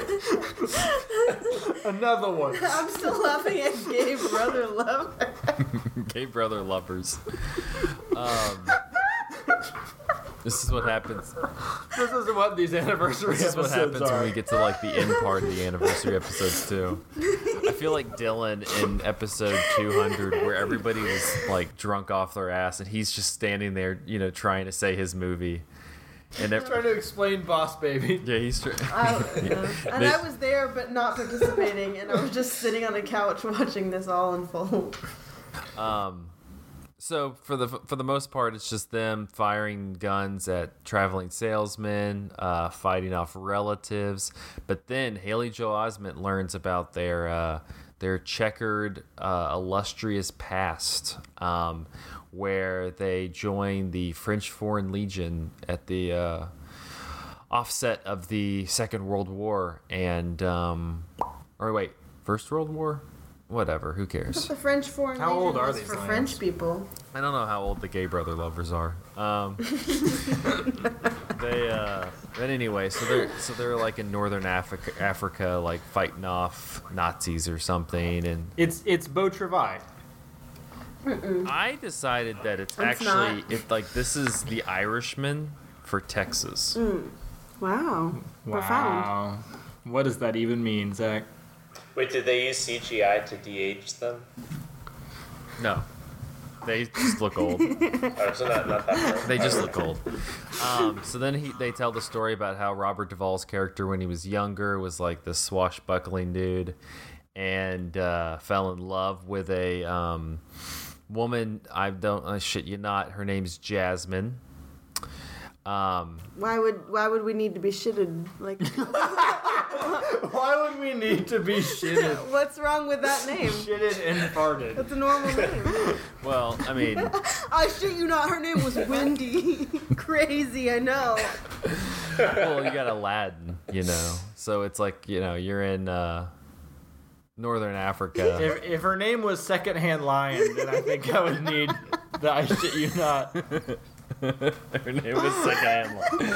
Another one. I'm still laughing at gay brother lover. Gay brother lovers. Um, this is what happens. This is what these anniversary This is what episodes happens are. when we get to like the end part of the anniversary episodes too. I feel like Dylan in episode two hundred, where everybody was like drunk off their ass, and he's just standing there, you know, trying to say his movie, and trying every, to explain Boss Baby. yeah, he's trying. I, yeah. And I was there, but not participating, and I was just sitting on a couch watching this all unfold. Um, so for the for the most part, it's just them firing guns at traveling salesmen, uh, fighting off relatives. But then Haley Joel Osment learns about their uh, their checkered, uh, illustrious past, um, where they join the French Foreign Legion at the uh, offset of the Second World War, and um, or wait, First World War. Whatever, who cares? The French Foreign How Legion old are was these for lands? French people. I don't know how old the gay brother lovers are. Um, they, uh, but anyway, so they're so they're like in northern Africa, Africa, like fighting off Nazis or something, and It's it's Beau Travail. I decided that it's, It's actually not. if like this is the Irishman for Texas. Wow. Profound. Wow. What does that even mean, Zach? Wait, did they use C G I to de-age them? No, they just look old. Or so not, not that far. They just look old. Um, so then he, they tell the story about how Robert Duvall's character, when he was younger, was like this swashbuckling dude, and uh, fell in love with a um, woman. I don't I shit you not. Her name's Jasmine. Um, Why would why would we need to be shitted? Like, Why would we need to be shitted? what's wrong with that name? Shitted and farted. That's a normal name. well, I mean, I shit you not. Her name was Wendy. Crazy, I know. well, you got Aladdin, you know. So it's like, you know, you're in uh, northern Africa. If, if her name was Secondhand Lion, then I think I would need the I shit you not. Her name was Secondhand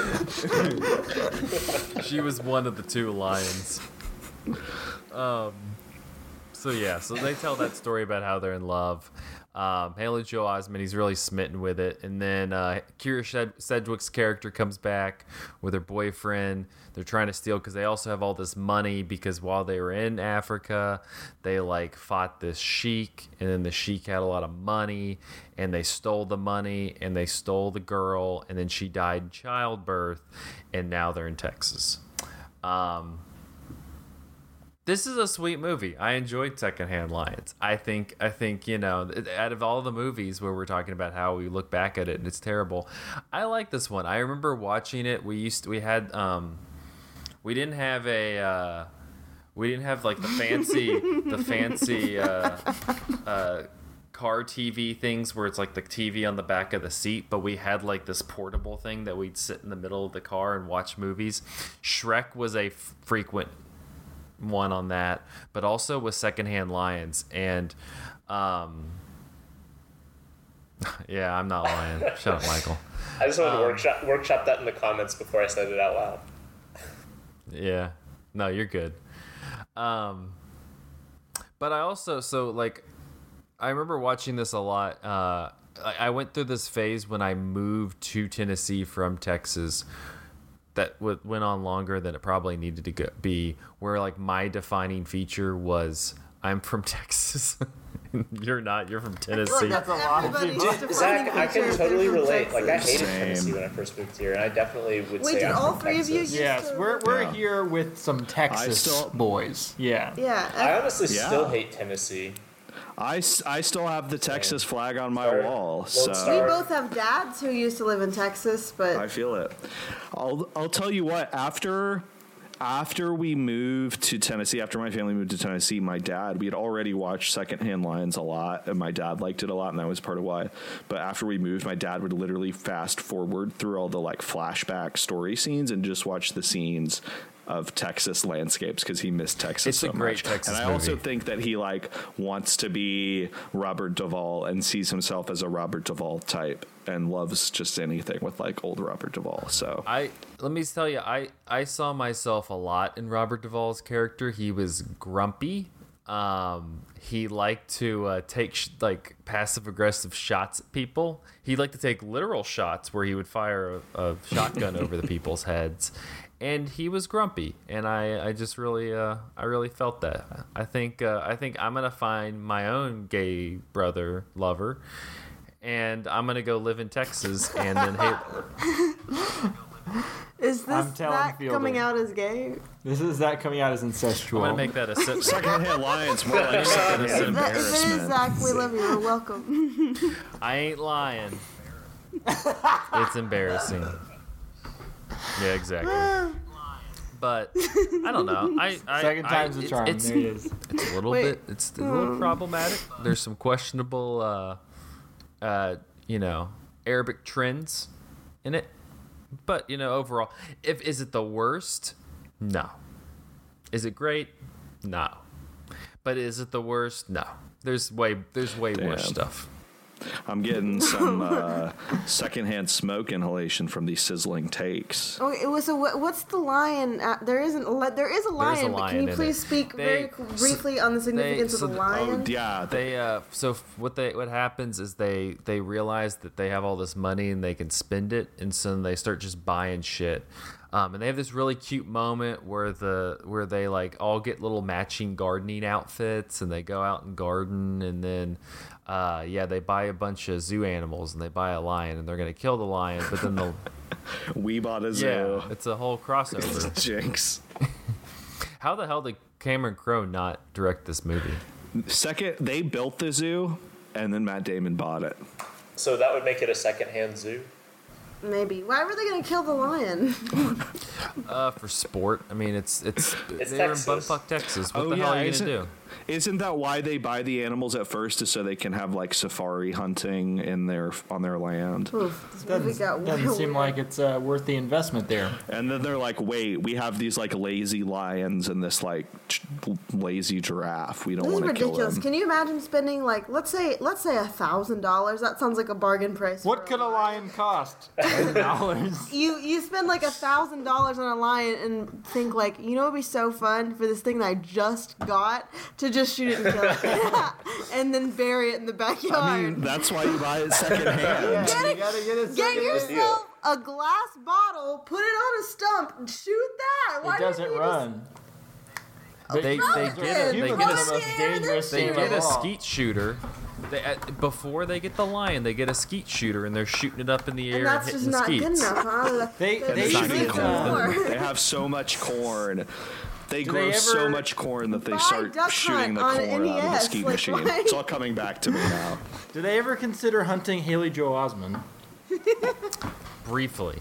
Lion. She was one of the two lions. Um. So yeah, so they tell that story about how they're in love. Um, Haley Joel Osment, he's really smitten with it, and then uh, Kira Shed- Sedgwick's character comes back with her boyfriend. They're trying to steal because they also have all this money because while they were in Africa, they like fought this sheik, and then the sheik had a lot of money, and they stole the money, and they stole the girl, and then she died in childbirth, and now they're in Texas. Um, This is a sweet movie. I enjoyed Secondhand Lions. I think I think, you know, out of all the movies where we're talking about how we look back at it and it's terrible, I like this one. I remember watching it. We used to, we had um we didn't have a uh we didn't have like the fancy the fancy uh uh car T V things where it's like the T V on the back of the seat, but we had like this portable thing that we'd sit in the middle of the car and watch movies. Shrek was a f- frequent one on that, but also with Secondhand Lions. And um yeah, I'm not lying. Shut up, Michael. I just wanted Um, to workshop, workshop that in the comments before I said it out loud. Yeah. No, you're good. Um but I also, so like I remember watching this a lot. Uh I, I went through this phase when I moved to Tennessee from Texas that w- went on longer than it probably needed to go- be, where like my defining feature was I'm from Texas. You're not. You're from Tennessee. That's a lot of Everybody's people. defining Zach, I feature can is totally they're from relate. Like, I Texas. hated Same. Tennessee when I first moved here, and I definitely would Wait, say did I'm all from three of you Texas. used Yes, to- we're we're Yeah. here with some Texas still- boys. Yeah. Yeah. I honestly Yeah. still hate Tennessee. I, s- I still have the Texas flag on my Star- wall, Lone so we Star. both have dads who used to live in Texas, but I feel it. I'll I'll tell you what. After after we moved to Tennessee, after my family moved to Tennessee, my dad, we had already watched Secondhand Lions a lot, and my dad liked it a lot, and that was part of why. But after we moved, my dad would literally fast forward through all the like flashback story scenes and just watch the scenes of Texas landscapes because he missed Texas It's so a great much. Texas and I also movie. think that he like wants to be Robert Duvall and sees himself as a Robert Duvall type and loves just anything with like old Robert Duvall. So I let me tell you, I I saw myself a lot in Robert Duvall's character. He was grumpy. Um, he liked to uh, take sh- like passive aggressive shots at people. He liked to take literal shots where he would fire a, a shotgun over the people's heads. And he was grumpy, and I, I just really, uh, I really felt that. I think, uh, I think I'm gonna find my own gay brother lover, and I'm gonna go live in Texas, and then hate. is this I'm telling that Fielder. coming out as gay? This is that coming out as incestual. I'm gonna make that a sit. Secondhand Lions, more like secondhand That- That, if it is embarrassment. Zach, we love you. You're welcome. I ain't lying. It's embarrassing. Yeah, exactly. But I don't know. I, I Second I, time's the it's- charm. It's, There he is. it's a little Wait. bit. It's a little problematic. There's some questionable, uh, uh, you know, Arabic trends in it. But you know, overall, if is it the worst? No. Is it great? No. But is it the worst? No. There's way there's way worse Damn. stuff. I'm getting some uh, secondhand smoke inhalation from these sizzling takes. Oh, it was a. what- What's the lion? Uh, there isn't. a li- There is a lion, but lion can you in please it. speak They- very briefly on the significance so of the the- lion? Oh yeah, they, They uh so f- what they what happens is they they realize that they have all this money and they can spend it, and so then they start just buying shit. Um, and they have this really cute moment where the where they like all get little matching gardening outfits and they go out and garden, and then uh, yeah, they buy a bunch of zoo animals and they buy a lion and they're gonna kill the lion, but then they'll we bought a zoo. yeah, it's a whole crossover. Jinx. How the hell did Cameron Crowe not direct this movie? Second, they built the zoo, and then Matt Damon bought it. So that would make it a secondhand zoo. Maybe. Why were they going to kill the lion? Uh, for sport. I mean, it's it's, It's they're Texas. in bumfuck Texas. What Oh, the hell yeah, are you isn't- gonna do? Isn't that why they buy the animals at first, is so they can have like safari hunting in their on their land? Oof, this movie Doesn't, got doesn't weird. seem like it's uh, worth the investment there. And then they're like, "Wait, we have these like lazy lions and this like ch- lazy giraffe. We don't This is want to kill ridiculous. them." Can you imagine spending like let's say let's say a thousand dollars? That sounds like a bargain price. What for could a lion cost? Ten dollars. You you spend like a thousand dollars on a lion and think like, you know, it'd be so fun for this thing that I just got to just shoot it and kill it, and then bury it in the backyard. I mean, that's why you buy it secondhand. Get, You it, gotta get a get second- yourself a glass bottle, put it on a stump, and shoot that. Why It doesn't didn't you run. They they Just, get a they Humans get are a the most dangerous they thing get a of all. skeet shooter. They, at, before they get the lion, they get a skeet shooter and they're shooting it up in the air and and, that's hitting just not skeets. good enough, huh? They- That's they just Shooting should, not uh, more. They have so much corn. They Do grow they so ever- much corn that they Buy start Duck shooting Hunt the on corn out of the N E S, ski like, machine. why- It's all coming back to me now. Do they ever consider hunting Haley Joel Osment? Briefly.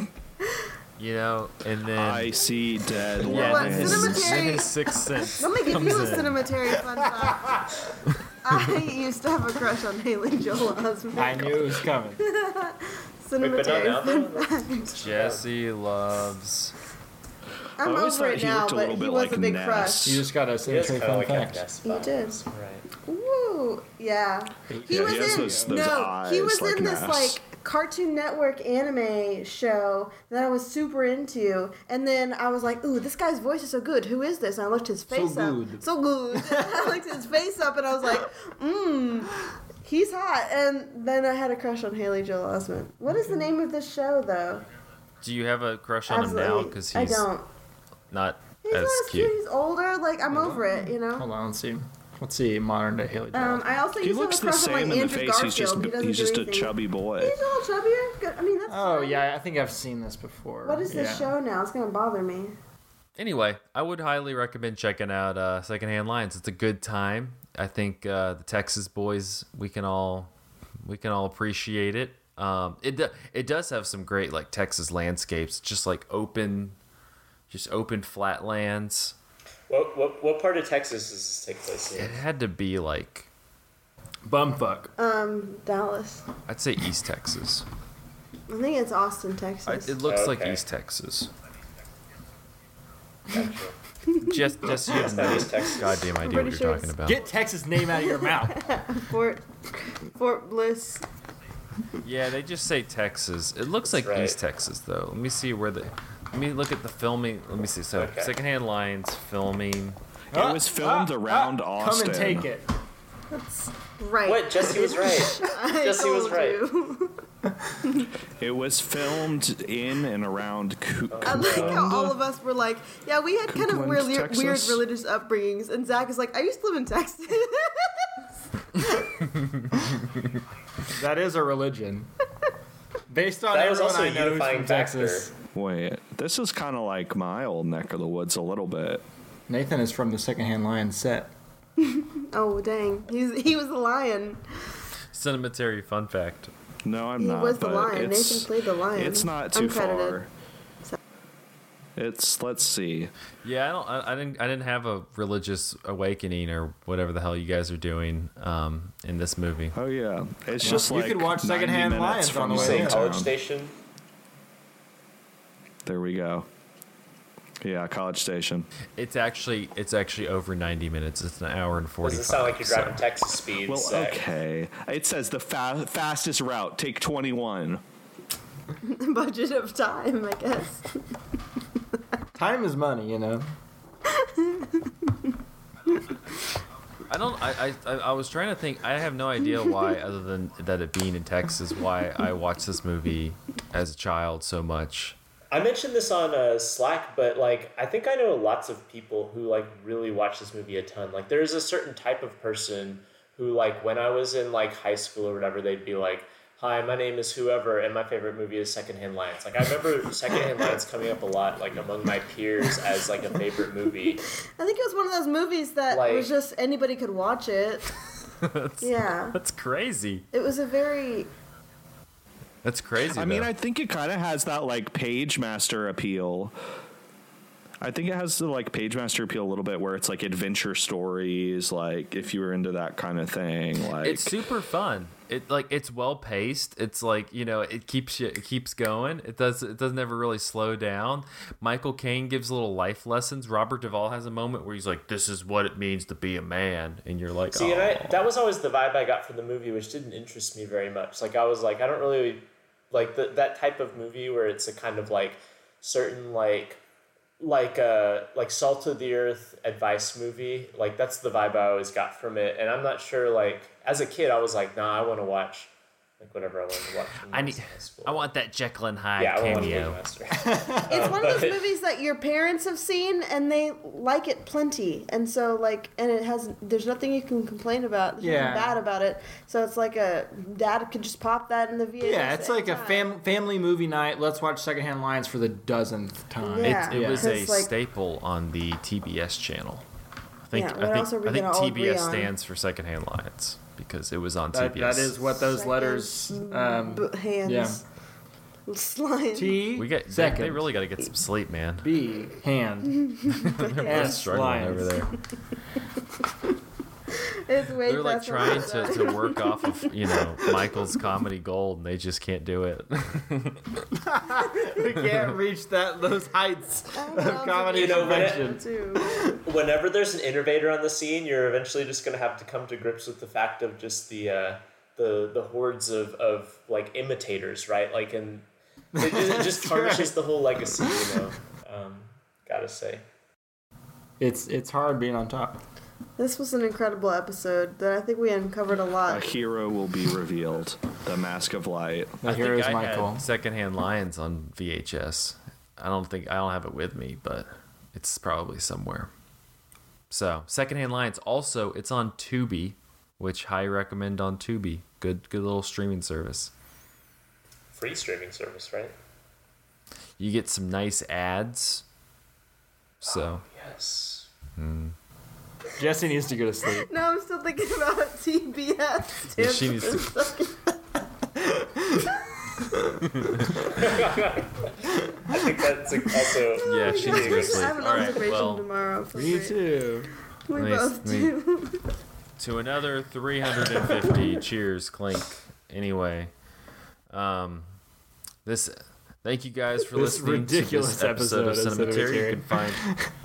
You know, and then I see dead know yeah, what? then his, Cinematary- then his sixth sense. Let me give comes you a in. cinematary fun fact. I used to have a crush on Haley Joel Osment. I knew it was coming. Wait, but not Cinematary now, fun though? fact. Jesse loves. I'm I always over thought it he now, looked a but little he bit was like a big Ness. crush. You just got a He is sanitary kind of fun like fact. a Ness He vibes, did. Right. Woo! Yeah. He Yeah, was he has in those- those no. He eyes was like in this Ness. like Cartoon Network anime show that I was super into, and then I was like, "Ooh, this guy's voice is so good. Who is this?" And I looked his face up. good. So good. I looked his face up, and I was like, "Mmm, he's hot." And then I had a crush on Haley Joel Osment. What is the name of this show, though? Do you have a crush on him now? Because I he's don't. not He's as not as cute. cute. He's older. Like I'm over it, you know. Hold on, let's see. Let's see modern day Haley Joel Um, Osment. I also He used to looks have a the crush on like same in the Andrew face. Garfield. He's just he doesn't he's do just a anything. chubby boy. He's a little chubbier. Good. I mean, that's Oh fine. yeah, I think I've seen this before. What is this Yeah. show now? It's gonna bother me. Anyway, I would highly recommend checking out uh, Secondhand Lions. It's a good time. I think uh, the Texas boys, we can all we can all appreciate it. Um, it do, it does have some great like Texas landscapes, just like open, just open flat lands. What, what what part of Texas does this take place in? It had to be like Bumfuck. Um, Dallas. I'd say East Texas. I think it's Austin, I, Texas. it looks like Okay. East Texas. Gotcha. Just just you have not no East Texas. goddamn idea pretty what sure you're talking it's- about. Get Texas name out of your mouth. Fort Fort Bliss. Yeah, they just say Texas. It looks like That's right. East Texas though. Let me see where the. Let me look at the filming. Let me see. So Okay. Secondhand Lions filming. It was filmed around Austin. Come and take it. Right. What? Jesse was right. I Jesse was told right. you. It was filmed in and around Cu- I like how Cookland. all of us were like, yeah, we had kind of Cookland, weird, weird Texas. religious upbringings, and Zach is like, I used to live in Texas. That is a religion. Based on That was everyone also I a know who's unifying from factor. Texas. Wait, this is kind of like my old neck of the woods a little bit. Nathan is from the Secondhand Lion set. Oh dang, he's he was the lion. Cemetery fun fact. No, I'm He not. was the but lion. It's, Nathan played the lion. It's not too Uncredited. far. It's let's see. Yeah, I don't. I, I didn't. I didn't have a religious awakening or whatever the hell you guys are doing um, in this movie. Oh yeah, it's just you like could watch ninety Secondhand minutes Lions from on the way Say there. Town. College Station. There we go. Yeah, College Station. It's actually. It's actually over ninety minutes. It's an hour and forty. Does it sound like you're driving Texas speeds? Well, Zach? okay. It says the fa- fastest route. Take twenty-one. Budget of time, I guess. Time is money, you know. I don't. I, I. I was trying to think. I have no idea why, other than that it being in Texas, why I watched this movie as a child so much. I mentioned this on uh, Slack, but like I think I know lots of people who like really watch this movie a ton. Like there's a certain type of person who like when I was in like high school or whatever, they'd be like, "Hi, my name is whoever, and my favorite movie is Secondhand Lions." Like I remember Secondhand Lions coming up a lot, like among my peers as like a favorite movie. I think it was one of those movies that Like- was just anybody could watch it. that's, Yeah. That's crazy. It was a very That's crazy. I mean, though. I think it kind of has that like Page Master appeal. I think it has the like Page Master appeal a little bit, where it's like adventure stories. Like if you were into that kind of thing, like it's super fun. It like it's well paced. It's like, you know, it keeps you it keeps going. It does it doesn't ever really slow down. Michael Caine gives little life lessons. Robert Duvall has a moment where he's like, "This is what it means to be a man," and you're like, See, and "Oh." I, that was always the vibe I got from the movie, which didn't interest me very much. Like I was like, I don't really like the, that type of movie where it's a kind of like certain like like a like salt of the earth advice movie. Like that's the vibe I always got from it. And I'm not sure, like as a kid I was like, nah, I want to watch like whatever I wanted to watch. when I I need. was in high school. I want that Jekyll and Hyde Yeah, I want cameo. Wing Master. It's one of those movies that your parents have seen and they like it plenty, and so like, and it has. There's nothing you can complain about. There's Yeah. nothing bad about it. So it's like a dad could just pop that in the V H S. Yeah, it's like a anytime. fam- family movie night. Let's watch Secondhand Lions for the dozenth time. Yeah. It, it was a Because, like- staple on the T B S channel. I think Yeah, what I else are think we I think gonna all T B S agree on? stands for Secondhand Lions because it was on That, T B S. that is what those Second, letters. Um, B- hands. yeah. Slime. T. we get they, second. they really got to get some sleep, man. B. Hand. They're S, struggling Lions. over there. It's way They're like past trying what to, it's to work off of you know Michael's comedy gold, and they just can't do it. We can't reach that those heights at. of comedy You know, when it- perfection. Too. Whenever there's an innovator on the scene, you're eventually just gonna have to come to grips with the fact of just the uh, the the hordes of, of like imitators, right? Like, and it just, it just tarnishes the whole legacy, you know. Um, gotta say. It's it's hard being on top. This was an incredible episode that I think we uncovered a A lot. hero will be revealed. The Mask of Light. The I hero think is I Michael. had Secondhand Lions on V H S. I don't think I don't have it with me, but it's probably somewhere. So Secondhand Lions also it's on Tubi, which I recommend on Tubi. Good good little streaming service. Free streaming service, right? You get some nice ads. So Yes. Jesse needs to go to sleep. No, I'm still thinking about T B S. Yeah, she needs to- I think that's also yeah, she needs to go to I sleep. have an All right, observation well, tomorrow. For Me free. too. We Nice, both me- do. to another three hundred fifty. Cheers, clink. Anyway, um, this. Thank you guys for This listening ridiculous to this episode, episode of of Cinematary. Cinematary. You can find.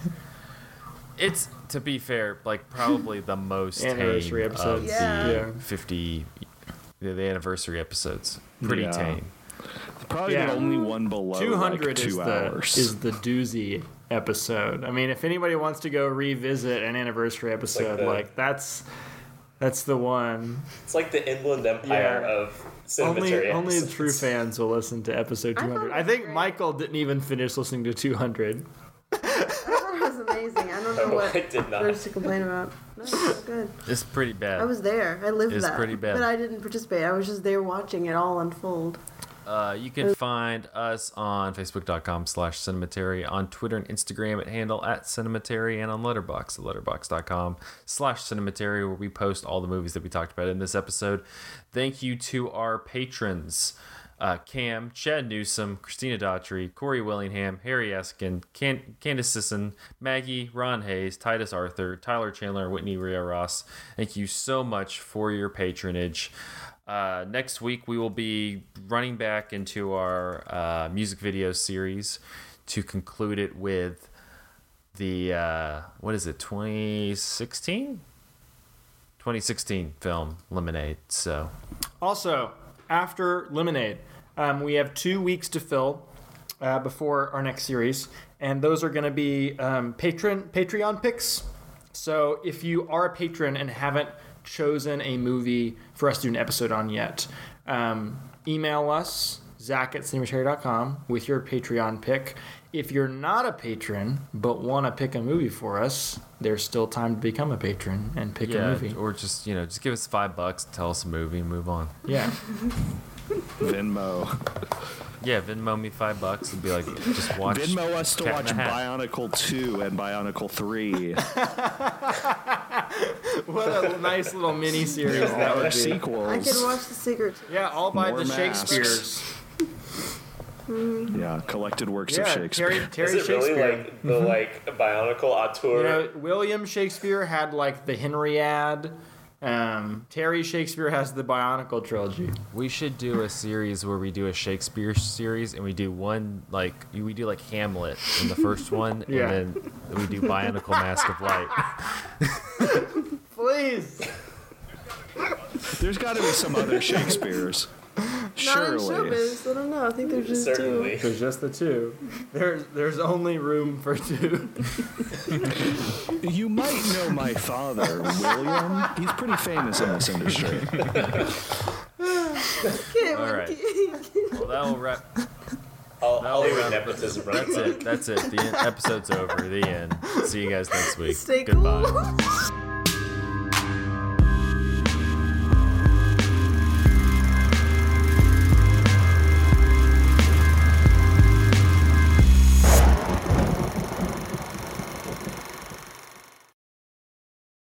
It's to be fair, like probably the most Anniversary tame episode. of Yeah. the Yeah. fifty, the, the anniversary episodes. Pretty Yeah. tame. Probably Yeah. the only one below Two hundred like two is hours. the is the doozy episode. I mean, if anybody wants to go revisit an anniversary episode, the- like that's that's the one. it's like the Inland Empire Yeah. of Only Cinematary only the episodes. true fans will listen to episode I two thought hundred. it I was think great. Michael didn't even finish listening to two hundred. I thought it was amazing. I don't know No, what I did not. there's to complain about. No, it was good. It's pretty bad. I was there. I lived It's that. pretty bad. But I didn't participate. I was just there watching it all unfold. Uh, you can find us on Facebook.com slash Cinematary, on Twitter and Instagram at handle at Cinematary, and on Letterboxd at Letterboxd.com slash Cinematary, where we post all the movies that we talked about in this episode. Thank you to our patrons, uh, Cam, Chad Newsom, Christina Daughtry, Corey Willingham, Harry Eskin, Can- Candace Sisson, Maggie, Ron Hayes, Titus Arthur, Tyler Chandler, and Whitney Ria Ross. Thank you so much for your patronage. Uh, next week, we will be running back into our uh, music video series to conclude it with the, uh, what is it, twenty sixteen? twenty sixteen film, Lemonade. So, Also, after Lemonade, um, we have two weeks to fill uh, before our next series, and those are going to be um, patron Patreon picks. So if you are a patron and haven't chosen a movie for us to do an episode on yet, um, email us, Zach at cinematary dot com, with your Patreon pick. If you're not a patron but want to pick a movie for us, there's still time to become a patron and pick a yeah, movie. or just, you know, just give us five bucks, tell us a movie, and move on. Yeah. Venmo. Yeah, Venmo me five bucks and be like, just watch. Venmo us to Cat in watch the Hat. Bionicle two and Bionicle three. What a nice little mini series that would be. Sequels. I could watch The Secret. Yeah, all by More the masks. Shakespeares. Yeah, collected works Yeah, of Shakespeare. Terry, Terry Is it really Shakespeare. like the like Bionicle auteur? You know, William Shakespeare had like the Henriade. Um, Terry Shakespeare has the Bionicle trilogy. We should do a series where we do a Shakespeare series, and we do one like we do like Hamlet in the first one, Yeah. and then we do Bionicle Mask of Light. Please. There's got to be some other Shakespeares. Not in Surely. showbiz. I don't know. I think there's just Certainly. There's just the two. There's there's only room for two. You might know my father, William. He's pretty famous in this industry. Okay, All right. Well, that will wrap. Hol- That'll Hollywood wrap- nepotism. That's it. That's it. The en- episode's over. The end. See you guys next week. Stay Goodbye. cool.